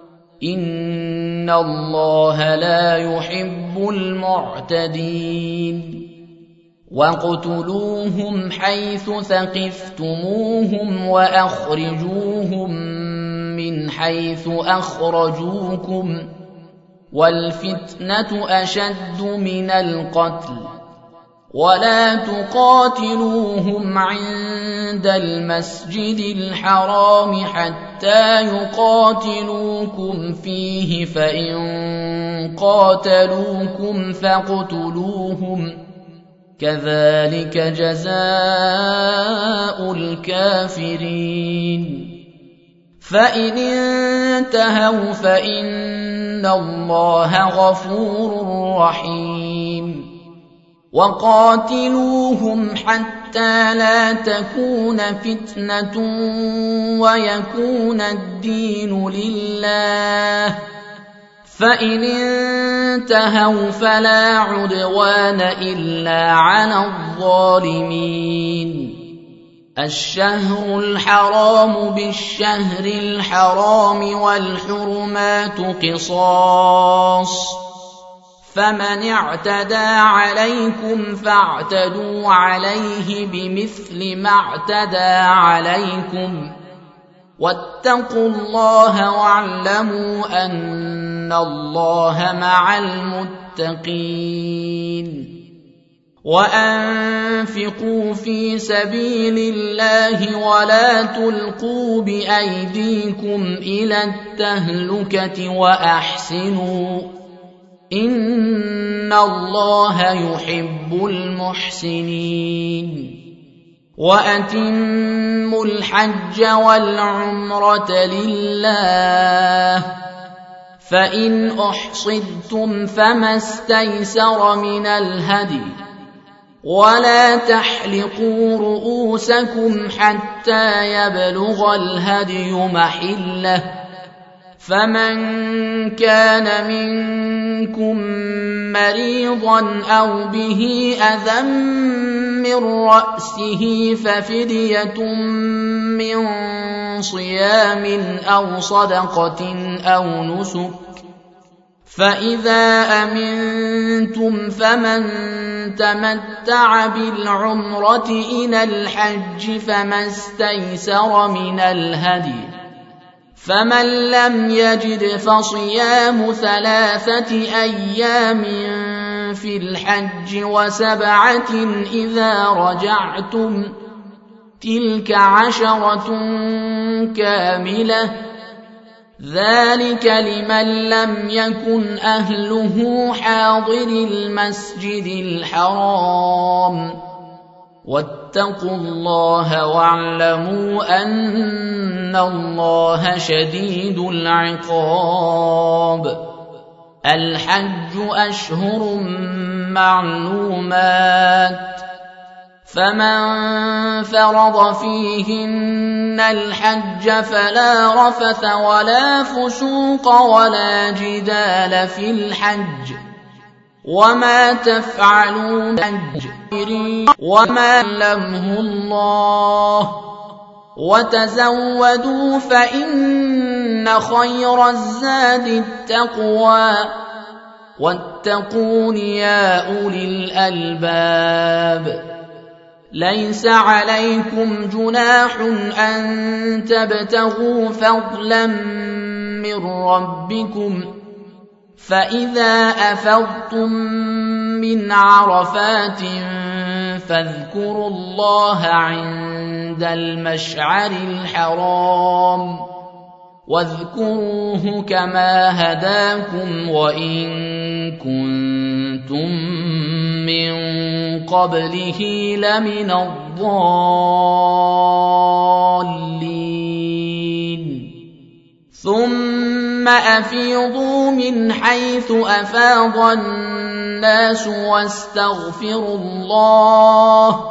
إن الله لا يحب المعتدين واقتلوهم حيث ثقفتموهم وأخرجوهم من حيث أخرجوكم والفتنة أشد من القتل ولا تقاتلوهم عند المسجد الحرام حتى يقاتلوكم فيه فإن قاتلوكم فاقتلوهم كذلك جزاء الكافرين فإن انتهوا فإن الله غفور رحيم وقاتلوهم حتى لا تكون فتنة ويكون الدين لله فإن انتهوا فلا عدوان إلا على الظالمين الشهر الحرام بالشهر الحرام والحرمات قصاص فمن اعتدى عليكم فاعتدوا عليه بمثل ما اعتدى عليكم واتقوا الله واعلموا أن الله مع المتقين وأنفقوا في سبيل الله ولا تلقوا بأيديكم إلى التهلكة وأحسنوا إن الله يحب المحسنين وأتموا الحج والعمرة لله فإن أحصرتم فما استيسر من الهدي ولا تحلقوا رؤوسكم حتى يبلغ الهدي محله فمن كان منكم مريضا أو به أذى من رأسه ففدية من صيام أو صدقة أو نسك فإذا أمنتم فمن تمتع بالعمرة إلى الحج فما استيسر من الهدي فمن لم يجد فصيام ثلاثة أيام في الحج وسبعة إذا رجعتم تلك عشرة كاملة ذلك لمن لم يكن أهله حاضر المسجد الحرام واتقوا الله واعلموا أن الله شديد العقاب الحج أشهر معلومات فمن فرض فيهن الحج فلا رفث ولا فسوق ولا جدال في الحج وما تفعلوا من أجر وما علمه الله وتزودوا فإن خير الزاد التقوى واتقون يا أولي الألباب ليس عليكم جناح أن تبتغوا فضلا من ربكم فإذا أفضتم من عرفات فاذكروا الله عند المشعر الحرام واذكروه كما هداكم وإن كنتم من قبله لمن الضالين ثم أفيضوا من حيث أفاض الناس واستغفروا الله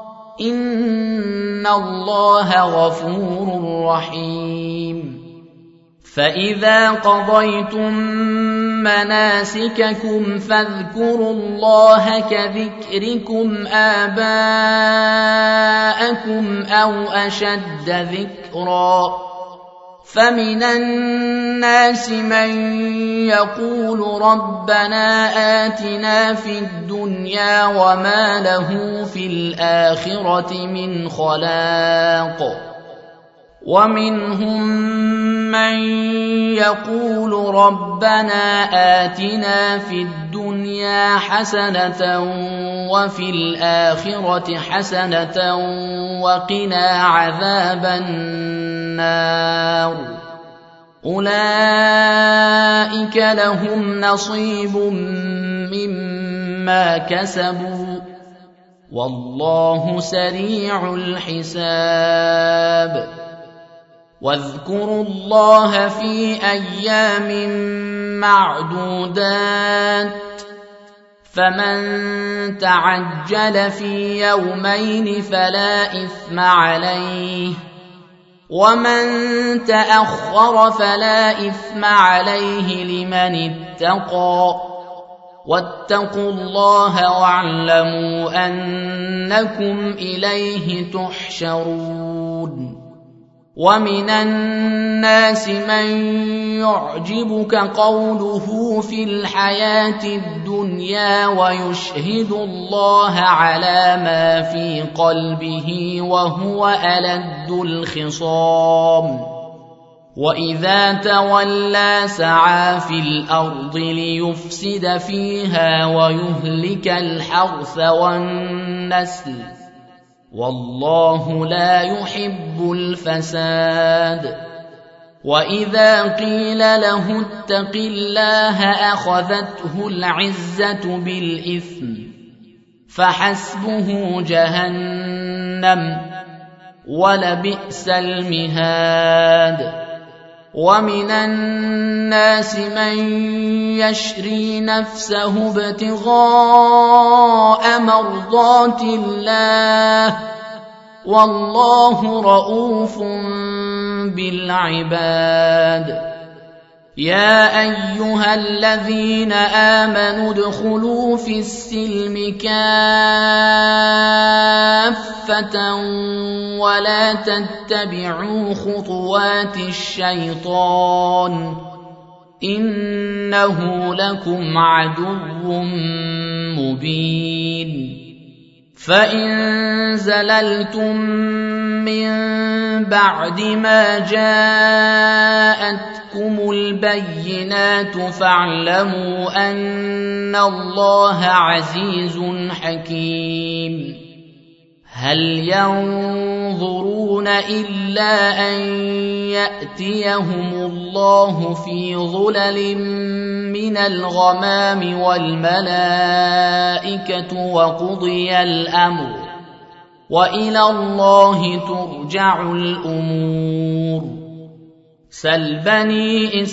إن الله غفور رحيم فإذا قضيتم مناسككم فاذكروا الله كذكركم آباءكم أو أشد ذكرًا فمن الناس من يقول ربنا آتنا في الدنيا وما له في الآخرة من خلاق ومنهم من يقول ربنا آتنا في الدنيا حسنة وفي الآخرة حسنة وقنا عذاب النار أولئك لهم نصيب مما كسبوا والله سريع الحساب واذكروا الله في أيام معدودات فمن تعجل في يومين فلا إثم عليه ومن تأخر فلا إثم عليه لمن اتقى واتقوا الله واعلموا أنكم إليه تحشرون ومن الناس من يعجبك قوله في الحياة الدنيا ويشهد الله على ما في قلبه وهو ألد الخصام وإذا تولى سعى في الأرض ليفسد فيها ويهلك الحرث والنسل والله لا يحب الفساد وإذا قيل له اتق الله أخذته العزة بالإثم فحسبه جهنم ولبئس المهاد ومن الناس من يشري نفسه ابتغاء مرضات الله والله رؤوف بالعباد يا أيها الذين آمنوا ادخلوا في السلم كافة ولا تتبعوا خطوات الشيطان إنه لكم عدو مبين فإن زللتم من بعد ما جاءتكم البينات فاعلموا أن الله عزيز حكيم هل ينظرون إلا أن يأتيهم الله في ظلل من الغمام والملائكة وقضي الأمر وإلى الله ترجع الأمور سل بني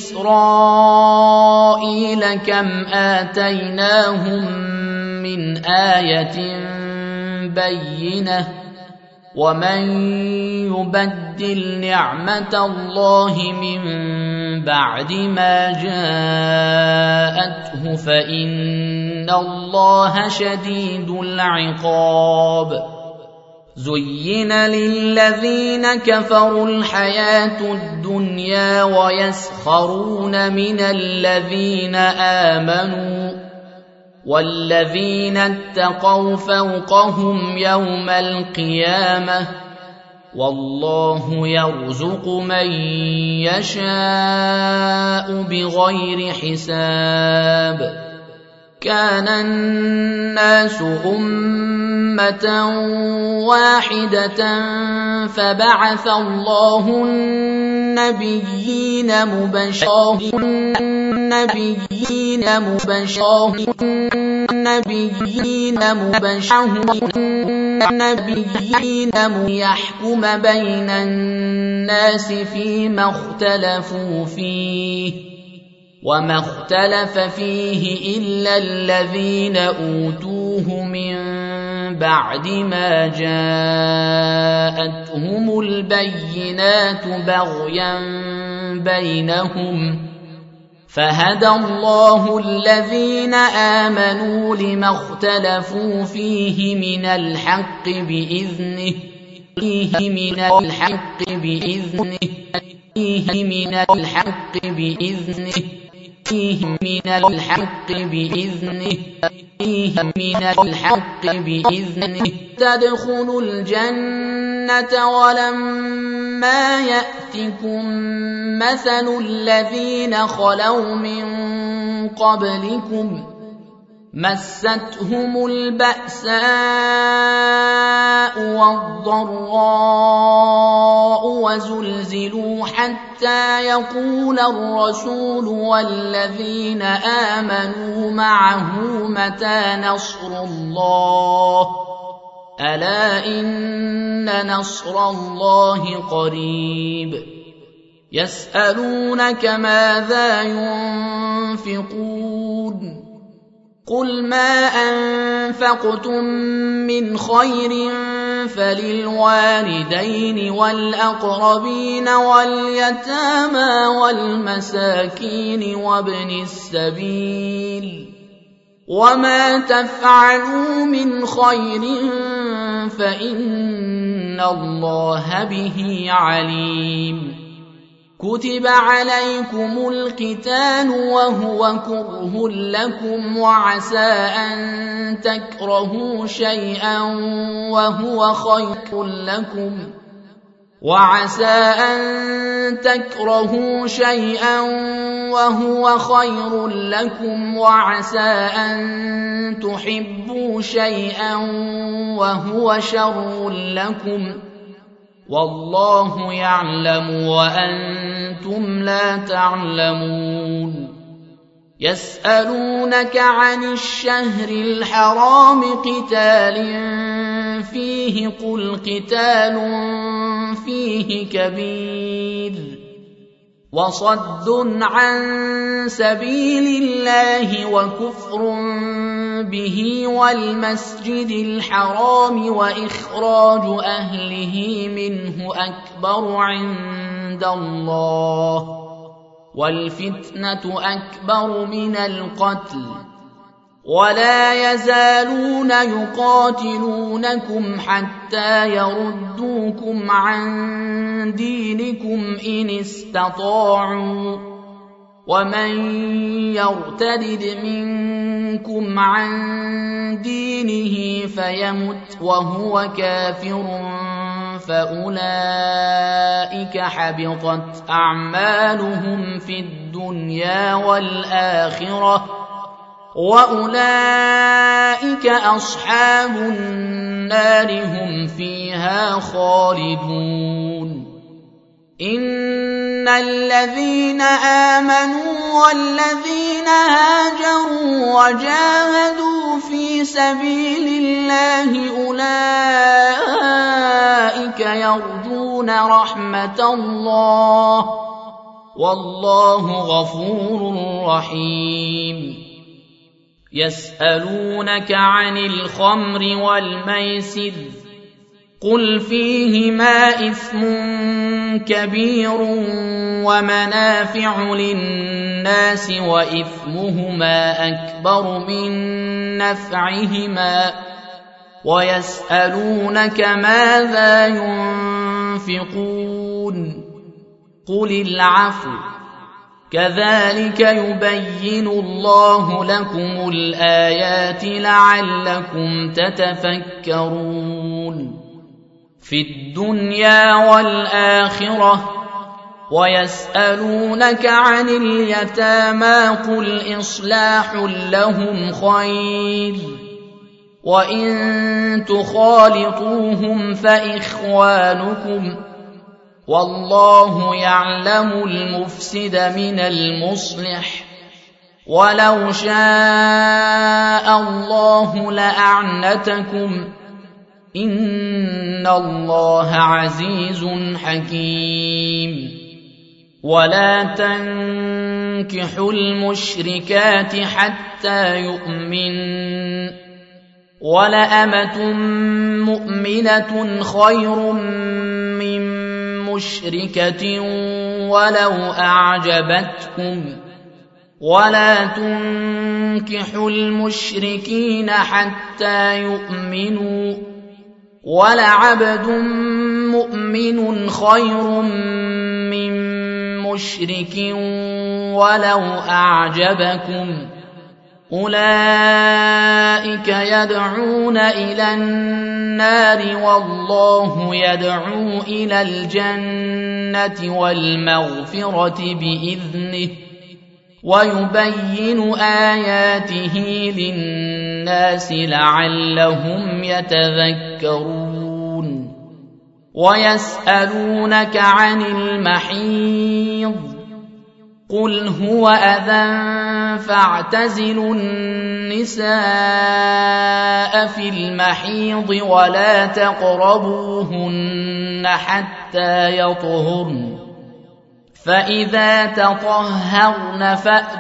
إسرائيل كم آتيناهم من آية بينة ومن يبدل نعمة الله من بعد ما جاءته فإن الله شديد العقاب زين للذين كفروا الحياة الدنيا ويسخرون من الذين آمنوا والذين اتقوا فوقهم يوم القيامة والله يرزق من يشاء بغير حساب كان الناس أمة واحدة فبعث الله النبيين مبشرين النبيين مبشرين النبيين مبشرين ليحكم بين الناس فيما اختلفوا فيه وما اختلف فيه إلا الذين أوتوه من بعد ما جاءتهم البينات بغيا بينهم فهدى الله الذين آمنوا لما اختلفوا فيه من الحق بإذنه فيه من الحق بإذنه فيه من الحق بإذنه فيه من الحق بإذنه فيه من الحق بإذنه تدخلوا الجنة ولما يأتكم مثل الذين خلوا من قبلكم مستهم البأساء والضراء وزلزلوا حتى يقول الرسول والذين آمنوا معه متى نصر الله ألا إن نصر الله قريب يسألونك ماذا ينفقون قل ما أنفقتم من خير فللوالدين والأقربين واليتامى والمساكين وابن السبيل وما تفعلوا من خير فإن الله به عليم كتب عليكم القتال وهو كره لكم وعسى أن تكرهوا شيئا وهو خير لكم وعسى أن تكرهوا شيئا وهو خير لكم وعسى أن تحبوا شيئا وهو شر لكم والله يعلم وأنتم لا تعلمون يسألونك عن الشهر الحرام قتال فيه قل قتال فيه كبير وصد عن سبيل الله وكفر به والمسجد الحرام وإخراج أهله منه أكبر عند الله والفتنة أكبر من القتل ولا يزالون يقاتلونكم حتى يردوكم عن دينكم إن استطاعوا ومن يرتد منكم عن دينه فيمت وهو كافر فأولئك حبطت أعمالهم في الدنيا والآخرة وأولئك أصحاب النار هم فيها خالدون إن الذين آمنوا والذين هاجروا وجاهدوا في سبيل الله أولئك يرجون رحمة الله والله غفور رحيم يسألونك عن الخمر والميسر قل فيهما إثم كبير ومنافع للناس وإثمهما أكبر من نفعهما ويسألونك ماذا ينفقون قل العفو كذلك يبين الله لكم الآيات لعلكم تتفكرون في الدنيا والآخرة ويسألونك عن اليتامى قل إصلاح لهم خير وإن تخالطوهم فإخوانكم والله يعلم المفسد من المصلح ولو شاء الله لأعنتكم إن الله عزيز حكيم ولا تنكحوا المشركات حتى يؤمنن ولأمة مؤمنة خير من مشركة ولو أعجبتكم ولا تنكحوا المشركين حتى يؤمنوا ولعبد مؤمن خير من مشرك ولو أعجبكم أولئك يدعون إلى النار والله يدعو إلى الجنة والمغفرة بإذنه ويبين آياته للناس لعلهم يتذكرون ويسألونك عن المحيض قل هو أذى فاعتزلوا النساء في المحيض ولا تقربوهن حتى يطهرن فإذا تطهرن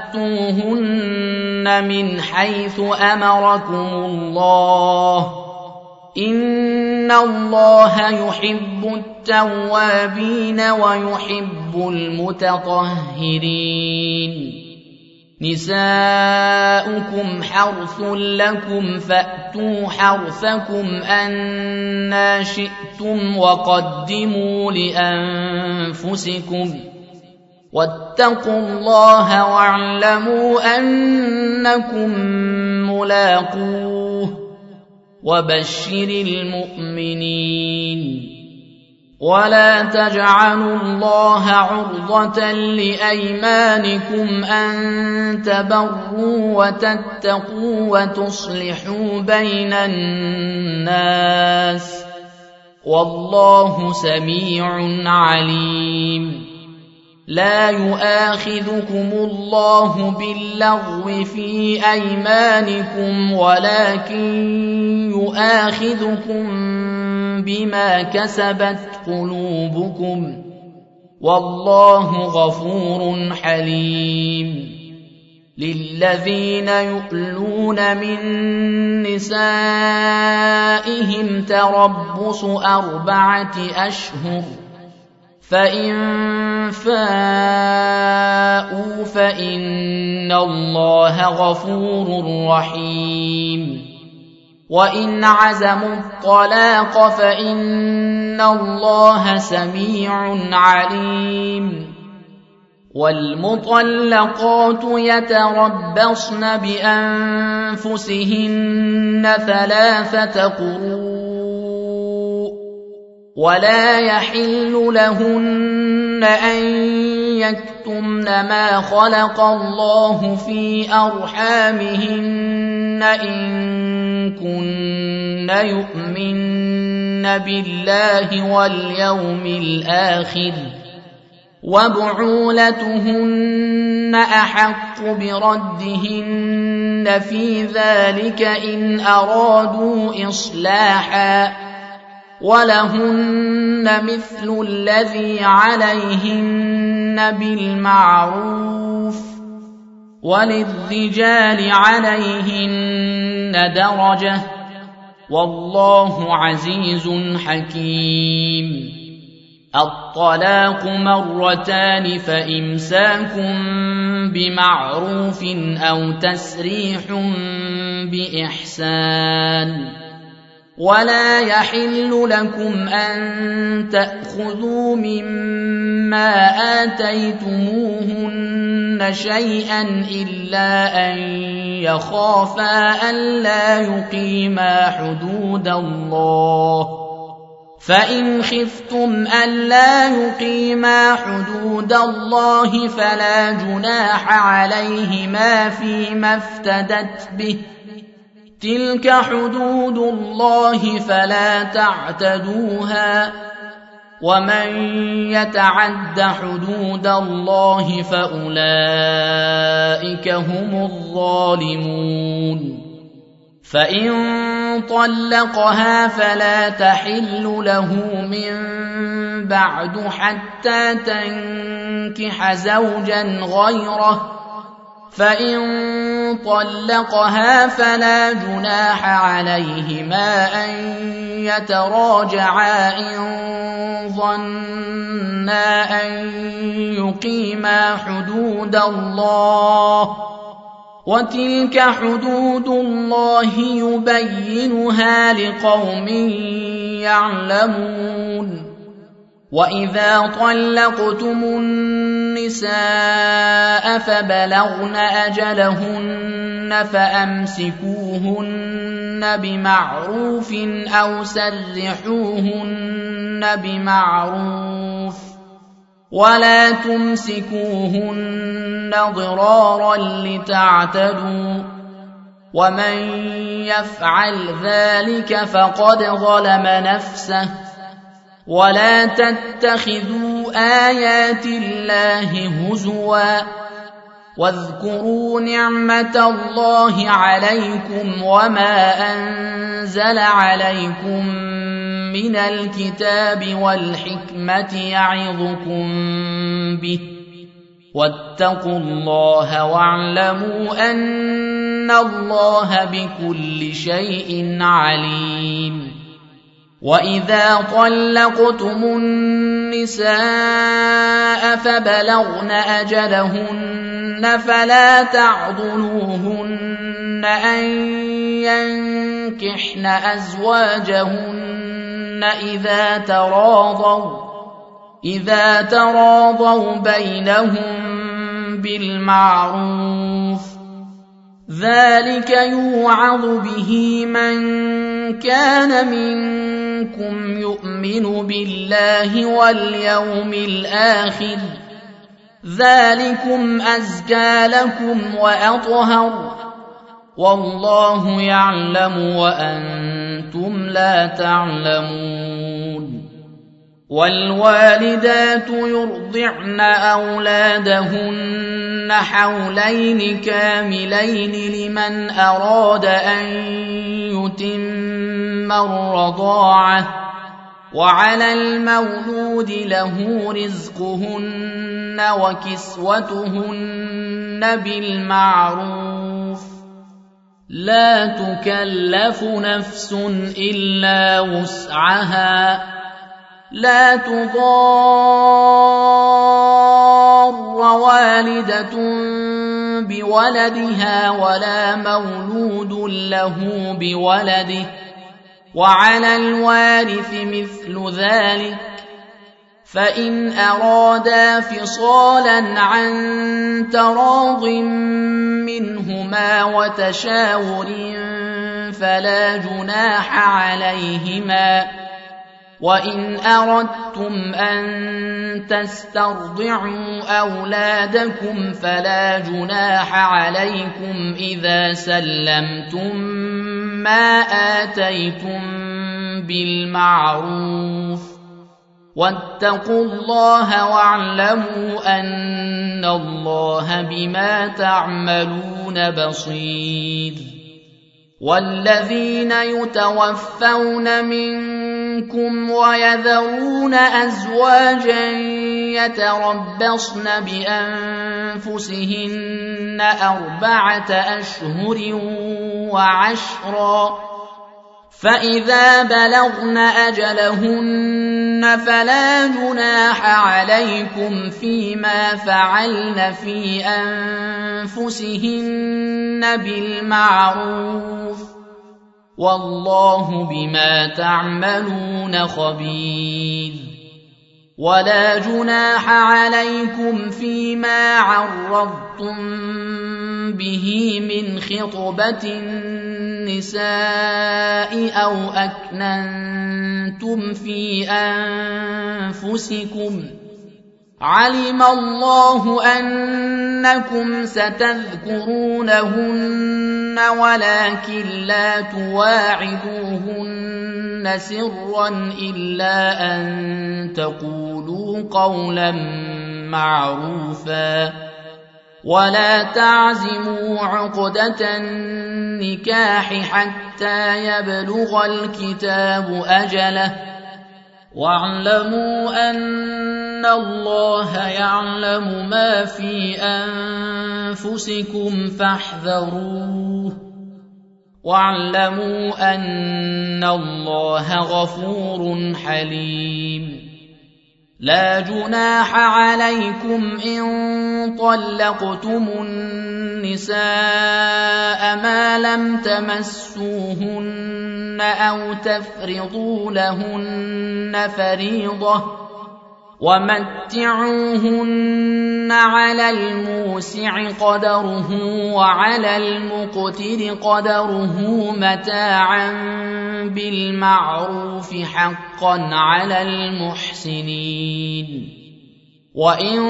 فأتوهن من حيث أمركم الله إن الله يحب التوابين ويحب المتطهرين نساؤكم حرث لكم فأتوا حرثكم أنى شئتم وقدموا لأنفسكم واتقوا الله واعلموا أنكم ملاقوه وبشر المؤمنين ولا تجعلوا الله عرضة لأيمانكم أن تبروا وتتقوا وتصلحوا بين الناس والله سميع عليم لا يؤاخذكم الله باللغو في أيمانكم ولكن يؤاخذكم بما كسبت قلوبكم والله غفور حليم للذين يؤلون من نسائهم تربص أربعة أشهر فإن فاءوا فإن الله غفور رحيم وإن عزموا الطلاق فإن الله سميع عليم والمطلقات يتربصن بأنفسهن ثلاثة قروء ولا يحل لهن أن يكتمن يكتمن ما خلق الله في أرحامهن إن كن يؤمن بالله واليوم الآخر وبعولتهن أحق بردهن في ذلك إن أرادوا إصلاحا ولهن مثل الذي عليهن بالمعروف وللرجال عليهن درجة والله عزيز حكيم. الطلاق مرتان فإمساك بمعروف أو تسريح بإحسان ولا يحل لكم أن تأخذوا مما آتيتموهن شيئا إلا أن يخافا ألا يقيما حدود الله فإن خفتم ألا يقيما حدود الله فلا جناح عليهما فيما افتدت به تلك حدود الله فلا تعتدوها ومن يتعد حدود الله فأولئك هم الظالمون. فإن طلقها فلا تحل له من بعد حتى تنكح زوجا غيره فإن طلقها فلا جناح عليهما أن يتراجعا إن ظنا أن يقيما حدود الله وتلك حدود الله يبينها لقوم يعلمون. وإذا طلقتم النساء فبلغن أجلهن فأمسكوهن بمعروف أو سرحوهن بمعروف ولا تمسكوهن ضرارا لتعتدوا ومن يفعل ذلك فقد ظلم نفسه ولا تتخذوا آيات الله هزوا واذكروا نعمة الله عليكم وما أنزل عليكم من الكتاب والحكمة يعظكم به واتقوا الله واعلموا أن الله بكل شيء عليم. وإذا طلقتم النساء فبلغن أجلهن فلا تعضلوهن أن ينكحن أزواجهن إذا تراضوا إذا تراضوا بينهم بالمعروف ذلك يوعظ به من كان منكم يؤمن بالله واليوم الآخر ذلكم أزكى لكم وأطهر والله يعلم وأنتم لا تعلمون. والوالدات يرضعن أولادهن حولين كاملين لمن أراد أن يتم الرضاعة وعلى المولود له رزقهن وكسوتهن بالمعروف لا تكلف نفس إلا وسعها لا تضار والدة بولدها ولا مولود له بولده وعلى الوارث مثل ذلك فإن أرادا فصالا عن تراض منهما وتشاور فلا جناح عليهما وإن أردتم أن تسترضعوا أولادكم فلا جناح عليكم إذا سلمتم ما آتيتم بالمعروف واتقوا الله واعلموا أن الله بما تعملون بصير. والذين يتوفون منكم ويذرون أزواجا يتربصن بأنفسهن أربعة أشهر وعشرا فإذا بلغن أجلهن فلا جناح عليكم فيما فعلن في أنفسهن بالمعروف والله بما تعملون خبير. ولا جناح عليكم فيما عرضتم به من خطبة النساء أو أكننتم في أنفسكم علم الله أنكم ستذكرونهن ولكن لا تواعدوهن سرا إلا أن تقولوا قولا معروفا ولا تعزموا عقدة النكاح حتى يبلغ الكتاب أجله واعلموا أن الله يعلم ما في أنفسكم فاحذروه واعلموا أن الله غفور حليم. لا جناح عليكم إن طلقتم النساء ما لم تمسوهن أو تفرضوا لهن فريضة ومتعوهن على الموسع قدره وعلى المقتر قدره متاعا بالمعروف حقا على المحسنين. وإن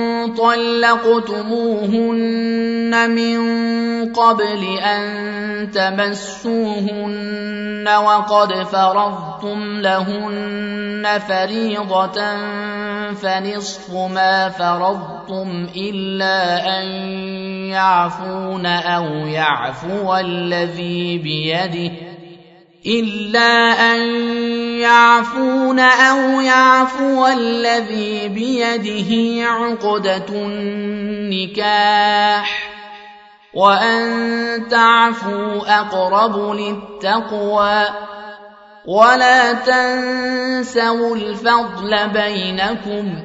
طلقتموهن من قبل أن تمسوهن وقد فرضتم لهن فريضة فنصف ما فرضتم إلا أن يعفون أو يعفو الذي بيده إلا أن يعفون أو يعفو الذي بيده عقدة النكاح وأن تعفوا أقرب للتقوى ولا تنسوا الفضل بينكم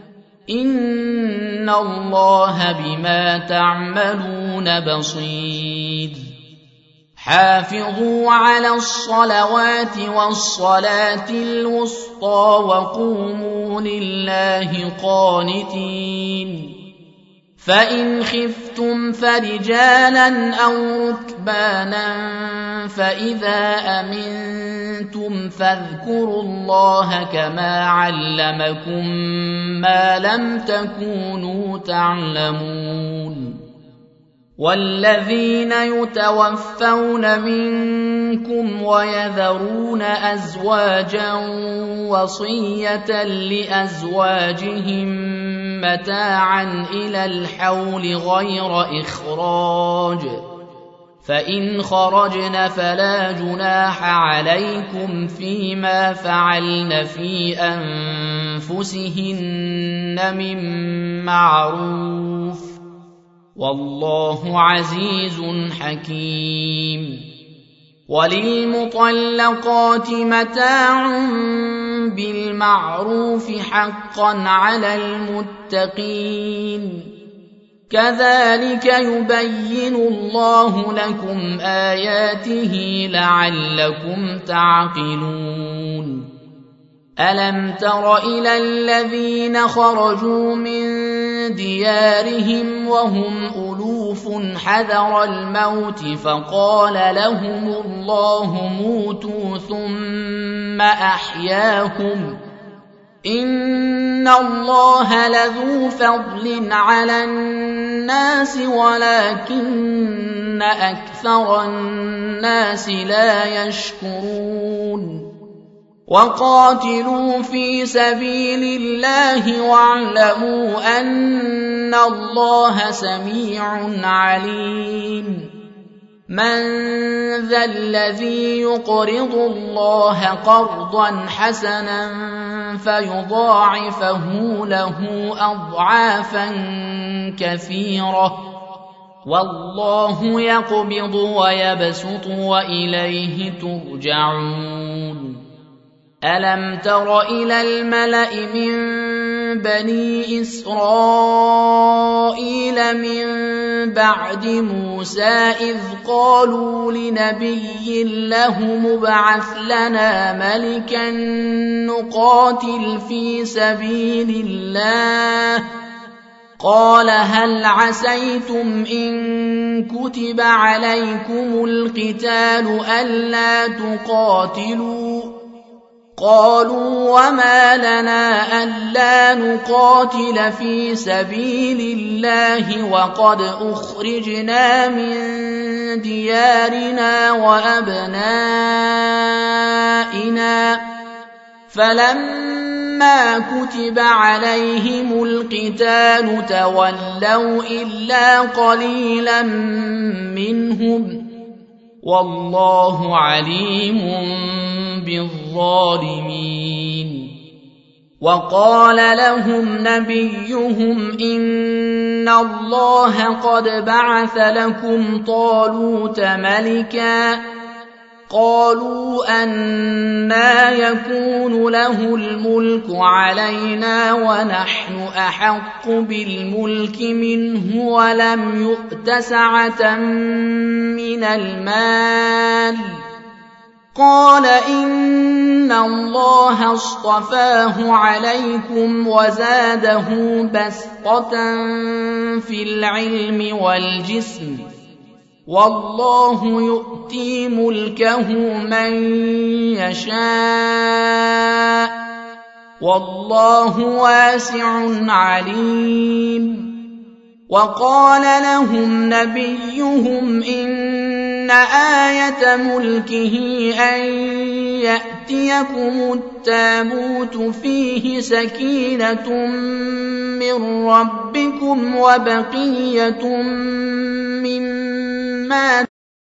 إن الله بما تعملون بصير. حافظوا على الصلوات والصلاة الوسطى وقوموا لله قانتين. فإن خفتم فرجالا أو ركبانا فإذا أمنتم فاذكروا الله كما علمكم ما لم تكونوا تعلمون. والذين يتوفون منكم ويذرون أزواجا وصية لأزواجهم متاعا إلى الحول غير إخراج فإن خرجن فلا جناح عليكم فيما فعلن في أنفسهن من معروف والله عزيز حكيم. وللمطلقات متاع بالمعروف حقا على المتقين كذلك يبين الله لكم آياته لعلكم تعقلون. ألم تر إلى الذين خرجوا من ديارهم وهم ألوف حذر الموت فقال لهم الله موتوا ثم ثم أحياكم إن الله لذو فضل على الناس ولكن أكثر الناس لا يشكرون وقاتلوا في سبيل الله واعلموا أن الله سميع عليم من ذا الذي يقرض الله قرضا حسنا فيضاعفه له أضعافا كثيرة والله يقبض ويبسط وإليه ترجعون ألم تر إلى الملأ من بني إسرائيل من بعد موسى إذ قالوا لنبي له مبعث لنا ملكا نقاتل في سبيل الله قال هل عسيتم إن كتب عليكم القتال ألا تقاتلوا قالوا وما لنا ألا نقاتل في سبيل الله وقد أخرجنا من ديارنا وأبنائنا فلما كتب عليهم القتال تولوا إلا قليلا منهم والله عليم بالظالمين وقال لهم نبيهم إن الله قد بعث لكم طالوت ملكا قالوا أنى يكون له الملك علينا ونحن أحق بالملك منه ولم يؤت سعة من المال قال إن الله اصطفاه عليكم وزاده بسطة في العلم والجسم والله يؤتي ملكه من يشاء والله واسع عليم وقال لهم نبيهم إن آية ملكه أن يأتيكم التابوت فيه سكينة من ربكم وبقية مما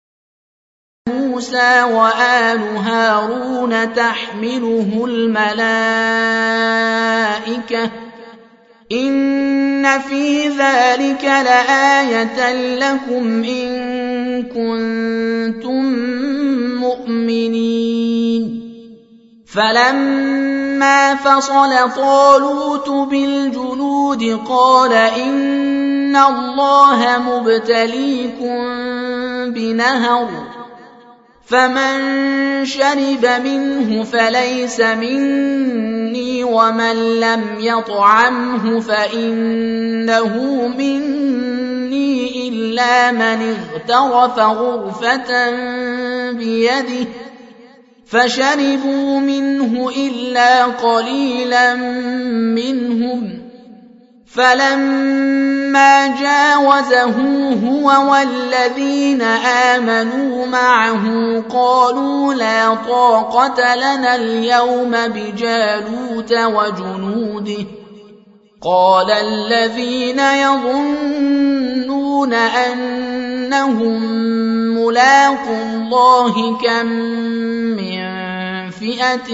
موسى وآل هارون تحمله الملائكة إن في ذلك لآية لكم إن كنتم مؤمنين فلما فصل طالوت بالجنود قال إن الله مبتليكم بنهر فمن شرب منه فليس مني ومن لم يطعمه فإنه مني إلا من اغترف غرفة بيده فشربوا منه إلا قليلا منهم فلما جاوزه هو والذين آمنوا معه قالوا لا طاقة لنا اليوم بجالوت وجنوده قال الذين يظنون أنهم ملاقو الله كم من فئة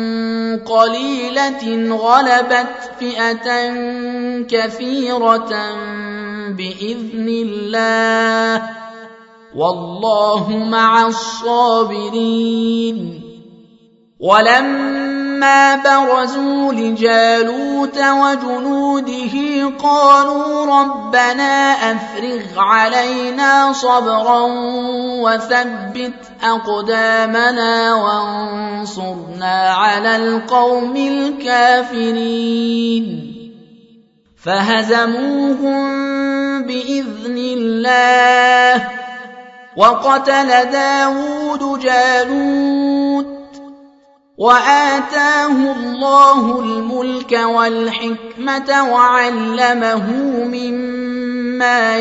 قليلة غلبت فئة كثيرة بإذن الله والله مع الصابرين ولما برزوا لجالوت وجنوده قالوا ربنا أفرغ علينا صبرا وثبت أقدامنا وانصرنا على القوم الكافرين فهزموهم بإذن الله وقتل داود جالوت وآتاه الله الملك والحكمة وعلمه مما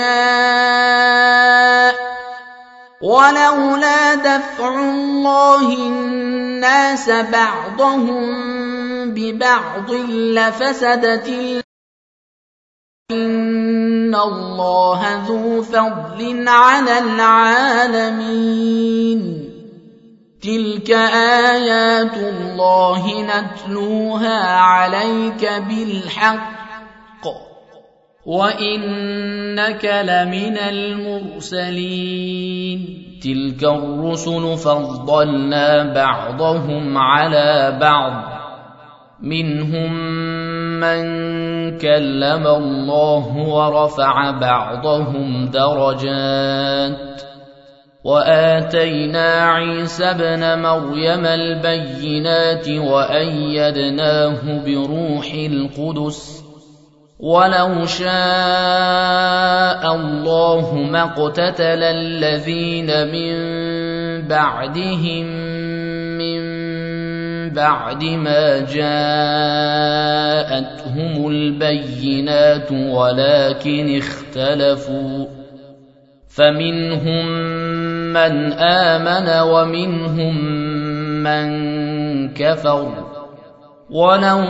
يشاء ولولا دفع الله الناس بعضهم ببعض لفسدت الأرض إن الله ذو فضل على العالمين تلك آيات الله نتلوها عليك بالحق وإنك لمن المرسلين تلك الرسل فضلنا بعضهم على بعض منهم من كلم الله ورفع بعضهم درجات وآتينا عيسى ابن مريم البينات وأيدناه بروح القدس ولو شاء الله ما اقتتل الذين من بعدهم من بعد ما جاءتهم البينات ولكن اختلفوا فمنهم من آمن ومنهم من كفر ولو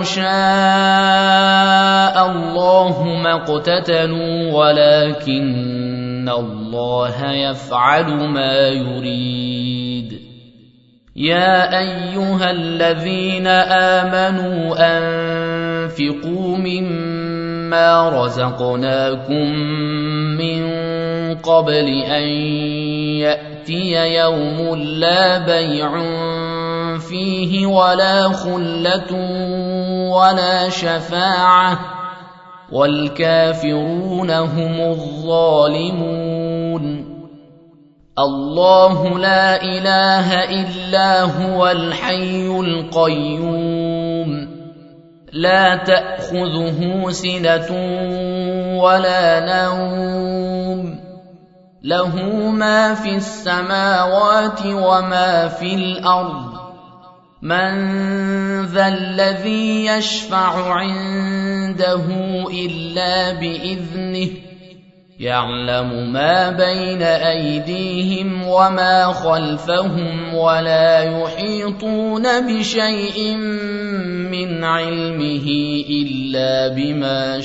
شاء الله ما اقتتلوا ولكن الله يفعل ما يريد يا أيها الذين آمنوا أنفقوا مما رزقناكم من قبل أن يأتي يوم لا بيع فيه ولا خلة ولا شفاعة والكافرون هم الظالمون الله لا إله إلا هو الحي القيوم لا تأخذه سنة ولا نوم له ما في السماوات وما في الأرض من ذا الذي يشفع عنده إلا بإذنه يعلم ما بين أيديهم وما خلفهم ولا يحيطون بشيء من علمه إلا بما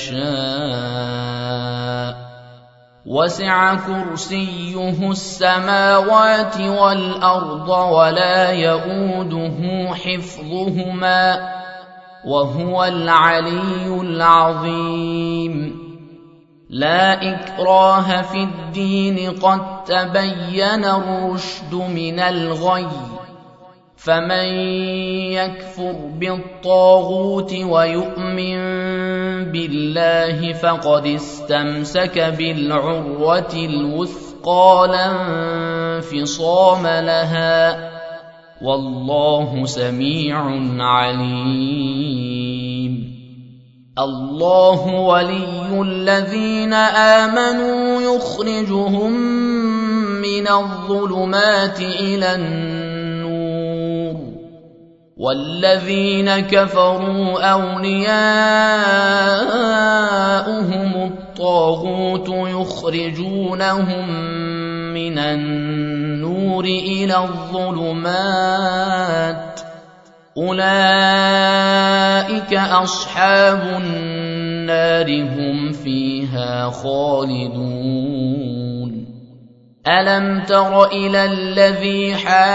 شاء وسع كرسيه السماوات والأرض ولا يئوده حفظهما وهو العلي العظيم لا إكراه في الدين قد تبين الرشد من الغي فمن يكفر بالطاغوت ويؤمن بالله فقد استمسك بالعروة الوثقى لا انفصام لها والله سميع عليم الله ولي الذين آمنوا يخرجهم من الظلمات إلى النور والذين كفروا أولياؤهم الطاغوت يخرجونهم من النور إلى الظلمات أولئك أصحاب النار هم فيها خالدون ألم تر إلى الذي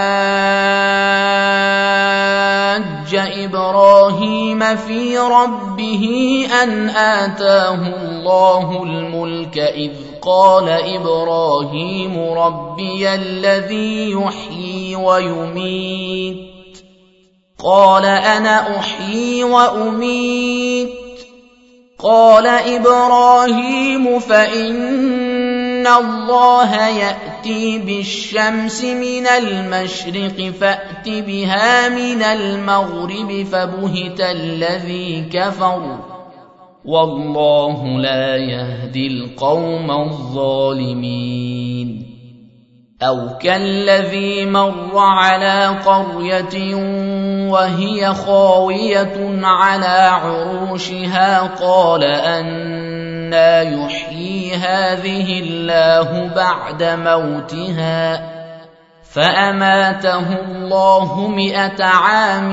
حاج إبراهيم في ربه أن آتاه الله الملك إذ قال إبراهيم ربي الذي يحيي ويميت قال أنا أحيي وأميت قال إبراهيم فإن الله يأتي بالشمس من المشرق فأت بها من المغرب فبهت الذي كفر والله لا يهدي القوم الظالمين أو كالذي مر على قرية وهي خاوية على عروشها قال أنى يحيي هذه الله بعد موتها فأماته الله مئة عام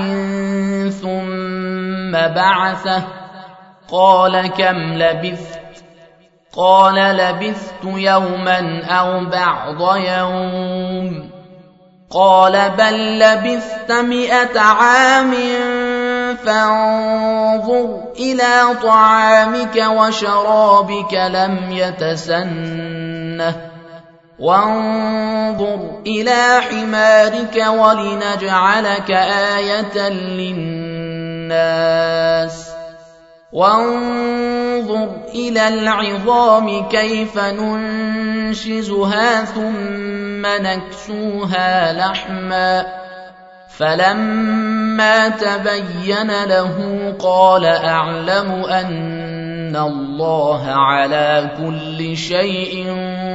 ثم بعثه قال كم لبثت قال لبثت يوما أو بعض يوم قال بل لبثت مئة عام فانظر إلى طعامك وشرابك لم يتسنه وانظر إلى حمارك ولنجعلك آية للناس وانظر إلى العظام كيف ننشزها ثم نكسوها لحما فلما تبين له قال أعلم أن الله على كل شيء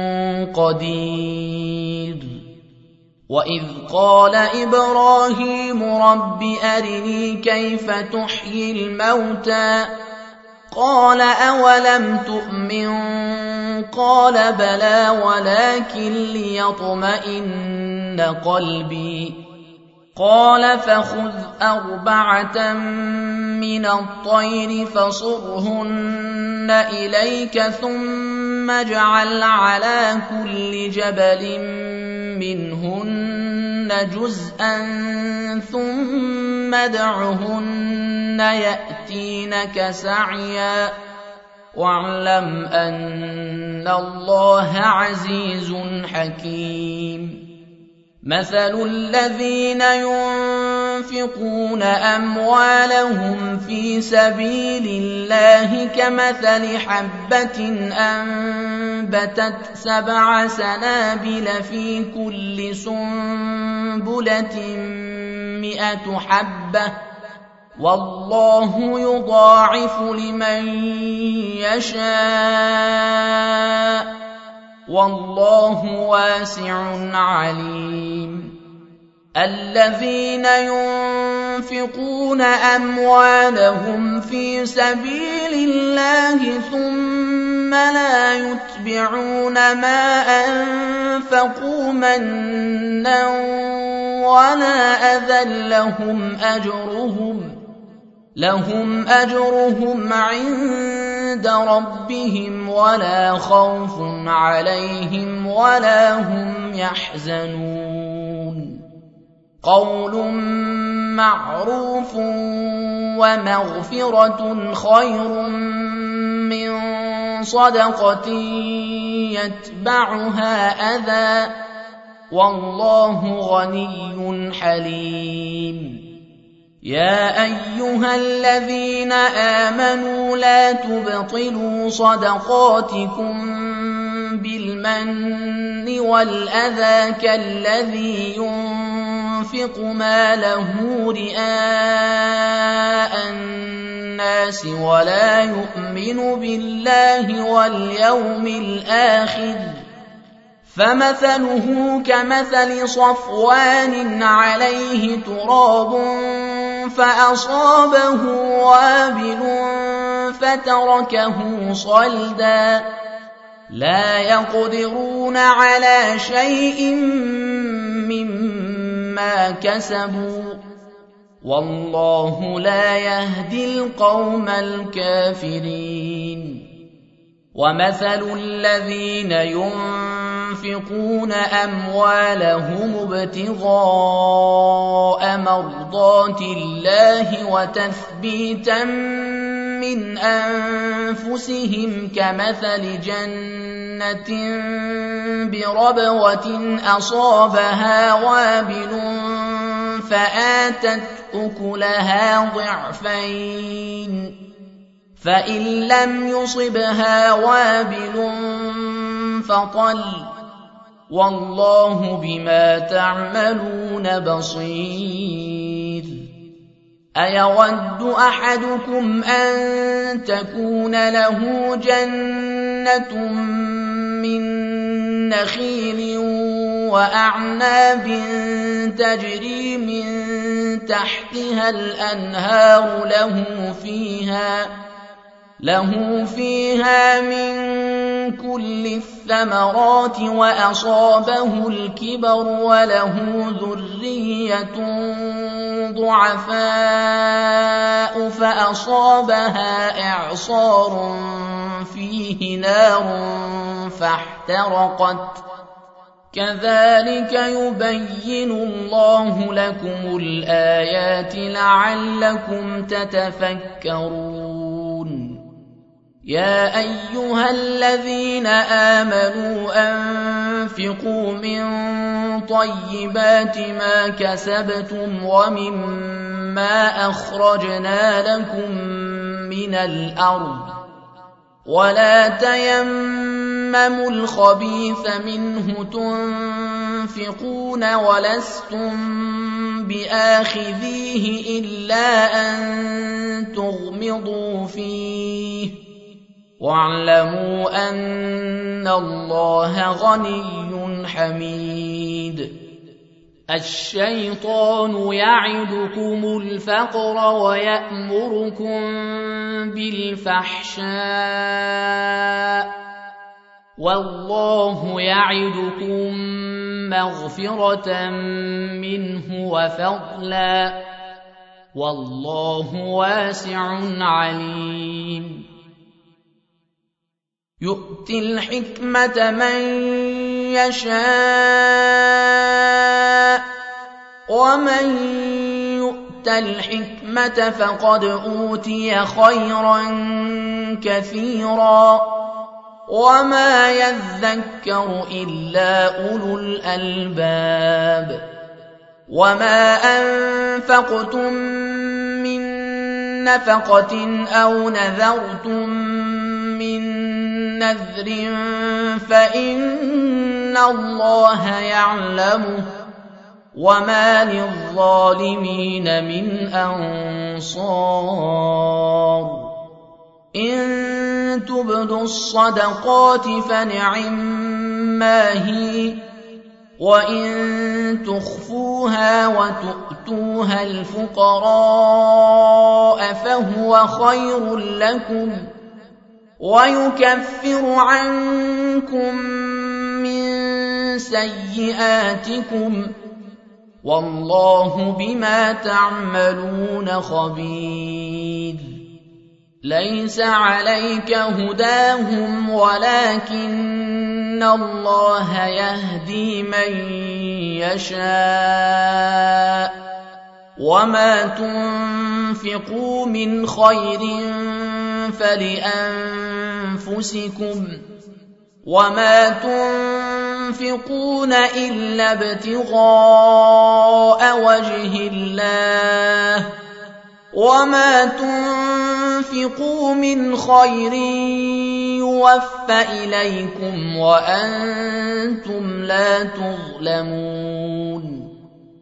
قدير وإذ قال إبراهيم رب أرني كيف تحيي الموتى قال أولم تؤمن قال بلى ولكن ليطمئن قلبي قال فخذ أربعة من الطير فصرهن إليك ثم اجعل على كل جبل منهن جزءا ثم ادعهن يأتينك سعيا واعلم أن الله عزيز حكيم مثل الذين ينفقون أموالهم في سبيل الله كمثل حبة أنبتت سبع سنابل في كل سنبلة مئة حبة والله يضاعف لمن يشاء والله واسع عليم الذين ينفقون أموالهم في سبيل الله ثم لا يتبعون ما أنفقوا منا ولا أذى لهم أجرهم لهم أجرهم عند ربهم ولا خوف عليهم ولا هم يحزنون قول معروف ومغفرة خير من صدقة يتبعها أذى والله غني حليم يا أيها الذين آمنوا لا تبطلوا صدقاتكم بالمن والأذى كالذي ينفق ماله رئاء الناس ولا يؤمن بالله واليوم الآخر فمثله كمثل صفوان عليه تراب فأصابه وابل فتركه صلدا لا يقدرون على شيء مما كسبوا والله لا يهدي القوم الكافرين ومثل الذين ينفقون أموالهم ابتغاء مرضات الله وتثبيتا من أنفسهم كمثل جنة بربوة أصابها وابل فآتت أكلها ضعفين فإن لم يصبها وابل فطل والله بما تعملون بصير أيود أحدكم أن تكون له جنة من نخيل وأعناب تجري من تحتها الأنهار له فيها له فيها من كل الثمرات وأصابه الكبر وله ذرية ضعفاء فأصابها إعصار فيه نار فاحترقت كذلك يبين الله لكم الآيات لعلكم تتفكرون يا أيها الذين آمنوا أنفقوا من طيبات ما كسبتم ومما أخرجنا لكم من الأرض ولا تيمموا الخبيث منه تنفقون ولستم بآخذيه إلا أن تغمضوا فيه واعلموا أن الله غني حميد الشيطان يعدكم الفقر ويأمركم بالفحشاء والله يعدكم مغفرة منه وفضلا والله واسع عليم يؤتي الحكمة من يشاء ومن يؤت الحكمة فقد أوتي خيرا كثيرا وما يذكر إلا أولو الألباب وما أنفقتم من نفقة أو نذرتم من نذر فإن الله يعلمه وما للظالمين من أنصار إن تبدوا الصدقات فنعما هي وإن تخفوها وتؤتوها الفقراء فهو خير لكم ويكفر عنكم من سيئاتكم والله بما تعملون خبير ليس عليك هداهم ولكن الله يهدي من يشاء وما تنفقوا من خير فلأنفسكم وما تنفقون إلا ابتغاء وجه الله وما تنفقوا من خير يوفى إليكم وأنتم لا تظلمون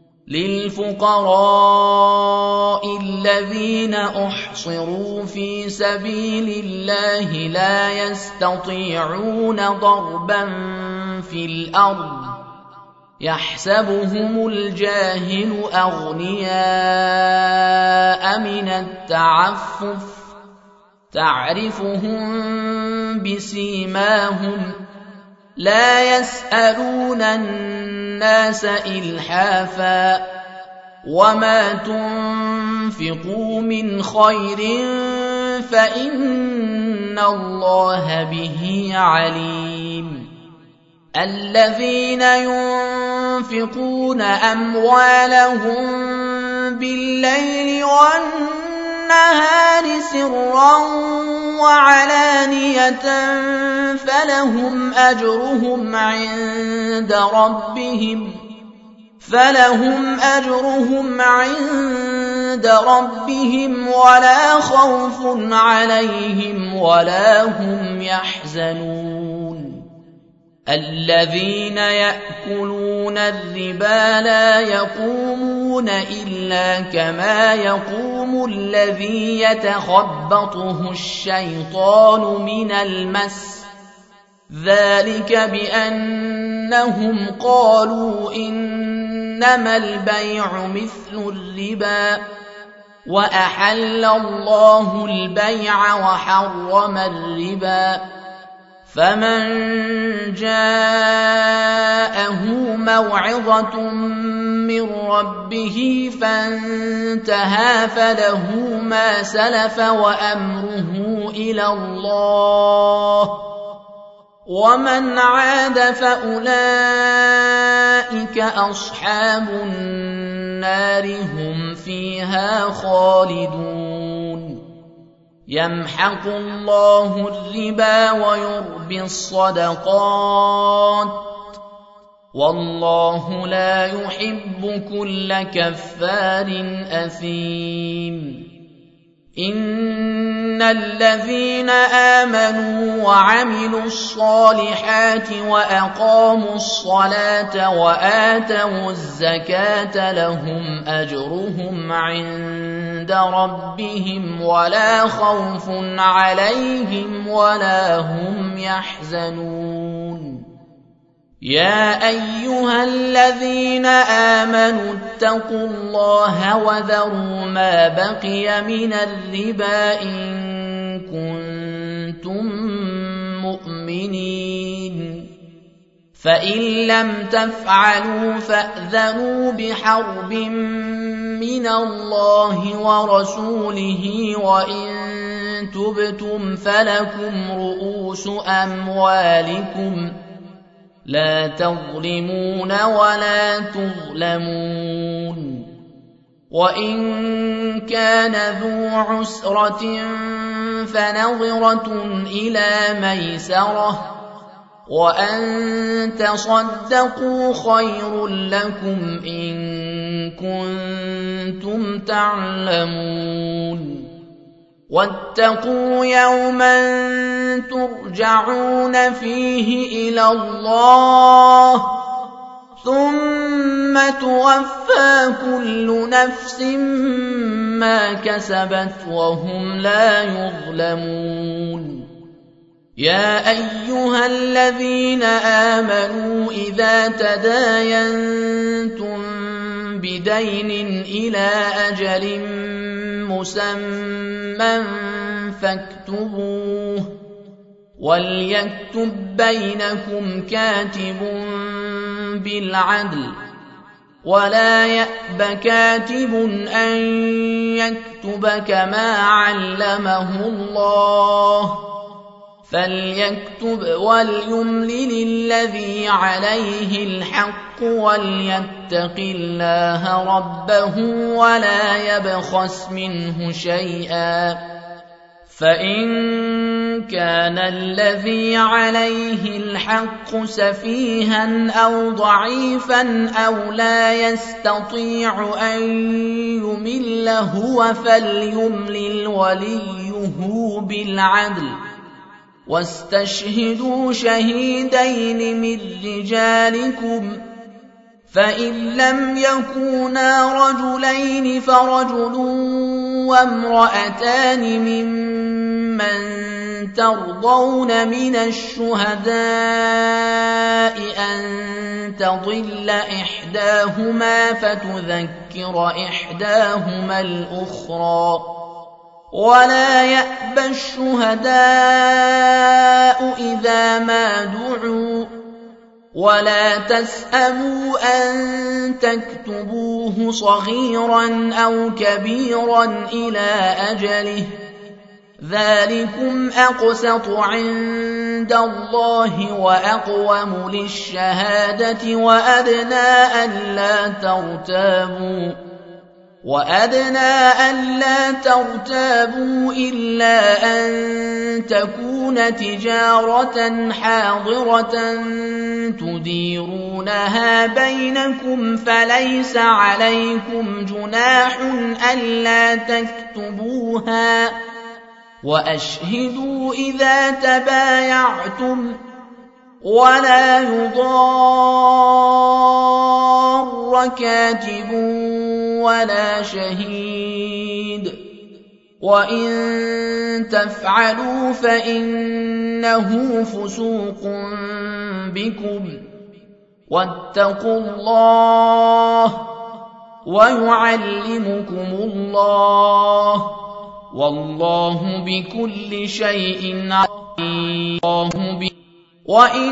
للفقراء الذين أحصروا في سبيل الله لا يستطيعون ضربا في الأرض يحسبهم الجاهل أغنياء من التعفف تعرفهم بسيماهم لا يسألون الناس إلحافا وما تنفقوا من خير فإن الله به عليم الذين ينفقون أموالهم بالليل والنهار سرا وعلانية فلهم أجرهم عند ربهم فلهم أجرهم عند ربهم ولا خوف عليهم ولا هم يحزنون الذين يأكلون الربا لا يقومون إلا كما يقوم الذي يتخبطه الشيطان من المس ذلك بأن إنهم قالوا إنما البيع مثل الربا وأحل الله البيع وحرم الربا فمن جاءه موعظة من ربه فانتهى فله ما سلف وأمره إلى الله ومن عاد فأولئك أصحاب النار هم فيها خالدون يمحق الله الربا ويربي الصدقات والله لا يحب كل كفار أثيم إن الذين آمنوا وعملوا الصالحات وأقاموا الصلاة وآتوا الزكاة لهم أجرهم عند ربهم ولا خوف عليهم ولا هم يحزنون يا أيها الذين آمنوا اتقوا الله وذروا ما بقي من الربا إن كنتم مؤمنين فإن لم تفعلوا فأذنوا بحرب من الله ورسوله وإن تبتم فلكم رؤوس أموالكم لا تظلمون ولا تظلمون وإن كان ذو عسرة فنظرة إلى ميسرة وأن تصدقوا خير لكم إن كنتم تعلمون واتقوا يوما ترجعون فيه إلى الله ثم توفى كل نفس ما كسبت وهم لا يظلمون يا أيها الذين آمنوا إذا تداينتم بدين إلى أجل مسمى فاكتبوه وليكتب بينكم كاتب بالعدل ولا يأب كاتب أن يكتب كما علمه الله فليكتب وليملل الذي عليه الحق وليتق الله ربه ولا يبخس منه شيئا فإن كان الذي عليه الحق سفيها أو ضعيفا أو لا يستطيع أن يمل هو فليملل وليه بالعدل واستشهدوا شهيدين من رجالكم فإن لم يكونا رجلين فرجل وامرأتان ممن ترضون من الشهداء أن تضل إحداهما فتذكر إحداهما الأخرى ولا يأبى الشهداء إذا ما دعوا ولا تسأموا أن تكتبوه صغيرا أو كبيرا إلى أجله ذلكم أقسط عند الله وأقوم للشهادة وأدنى ألا ترتابوا وأدنى ألا ترتابوا إلا أن تكون تجارة حاضرة تديرونها بينكم فليس عليكم جناح ألا تكتبوها وأشهدوا إذا تبايعتم ولا يضار كاتب ولا شهيد وإن تفعلوا فإنه فسوق بكم واتقوا الله ويعلمكم الله والله بكل شيء عليم. وإن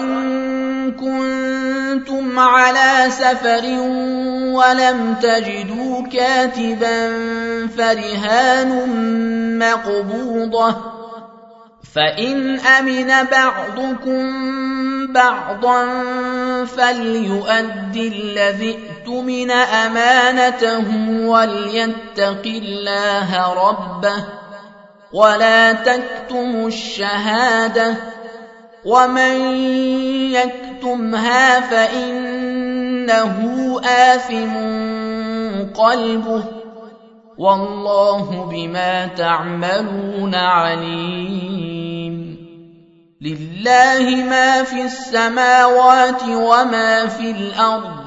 كنتم على سفر ولم تجدوا كاتبا فرهان مقبوضة فإن أمن بعضكم بعضا فليؤد الذي اؤتمن أمانته وليتق الله ربه ولا تكتموا الشهادة ومن يكتمها فإنه آثم قلبه والله بما تعملون عليم. لله ما في السماوات وما في الأرض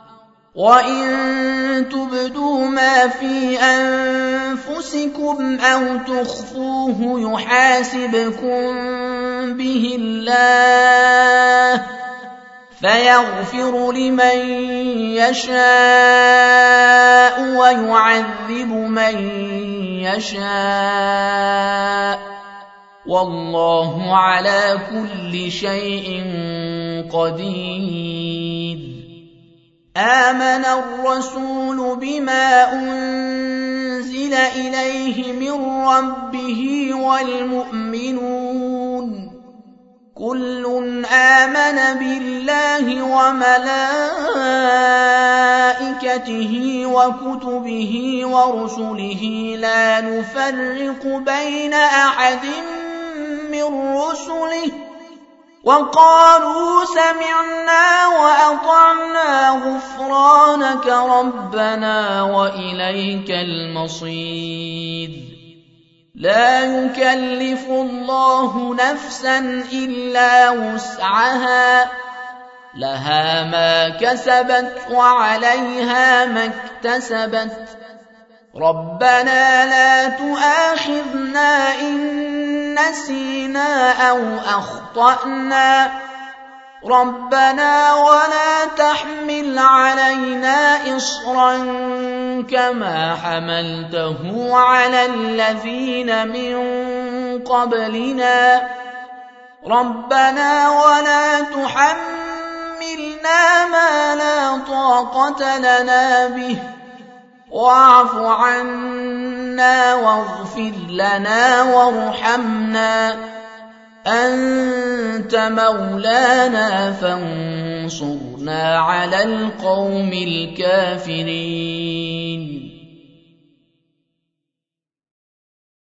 وإن تبدوا ما في أنفسكم أو تخفوه يحاسبكم به الله فيغفر لمن يشاء ويعذب من يشاء والله على كل شيء قدير. آمن الرسول بما أنزل إليه من ربه والمؤمنون كل آمن بالله وملائكته وكتبه ورسله لا نفرق بين أحد من رسله وقالوا سمعنا وأطعنا غفرانك ربنا وإليك المصير. لا يكلف الله نفسا إلا وسعها لها ما كسبت وعليها ما اكتسبت ربنا لا تؤاخذنا إن نسينا أو أخطأنا ربنا ولا تحمل علينا إصرا كما حملته على الذين من قبلنا ربنا ولا تحملنا ما لا طاقة لنا به واعف عنا واغفر لنا وارحمنا أنت مولانا فانصرنا على القوم الكافرين.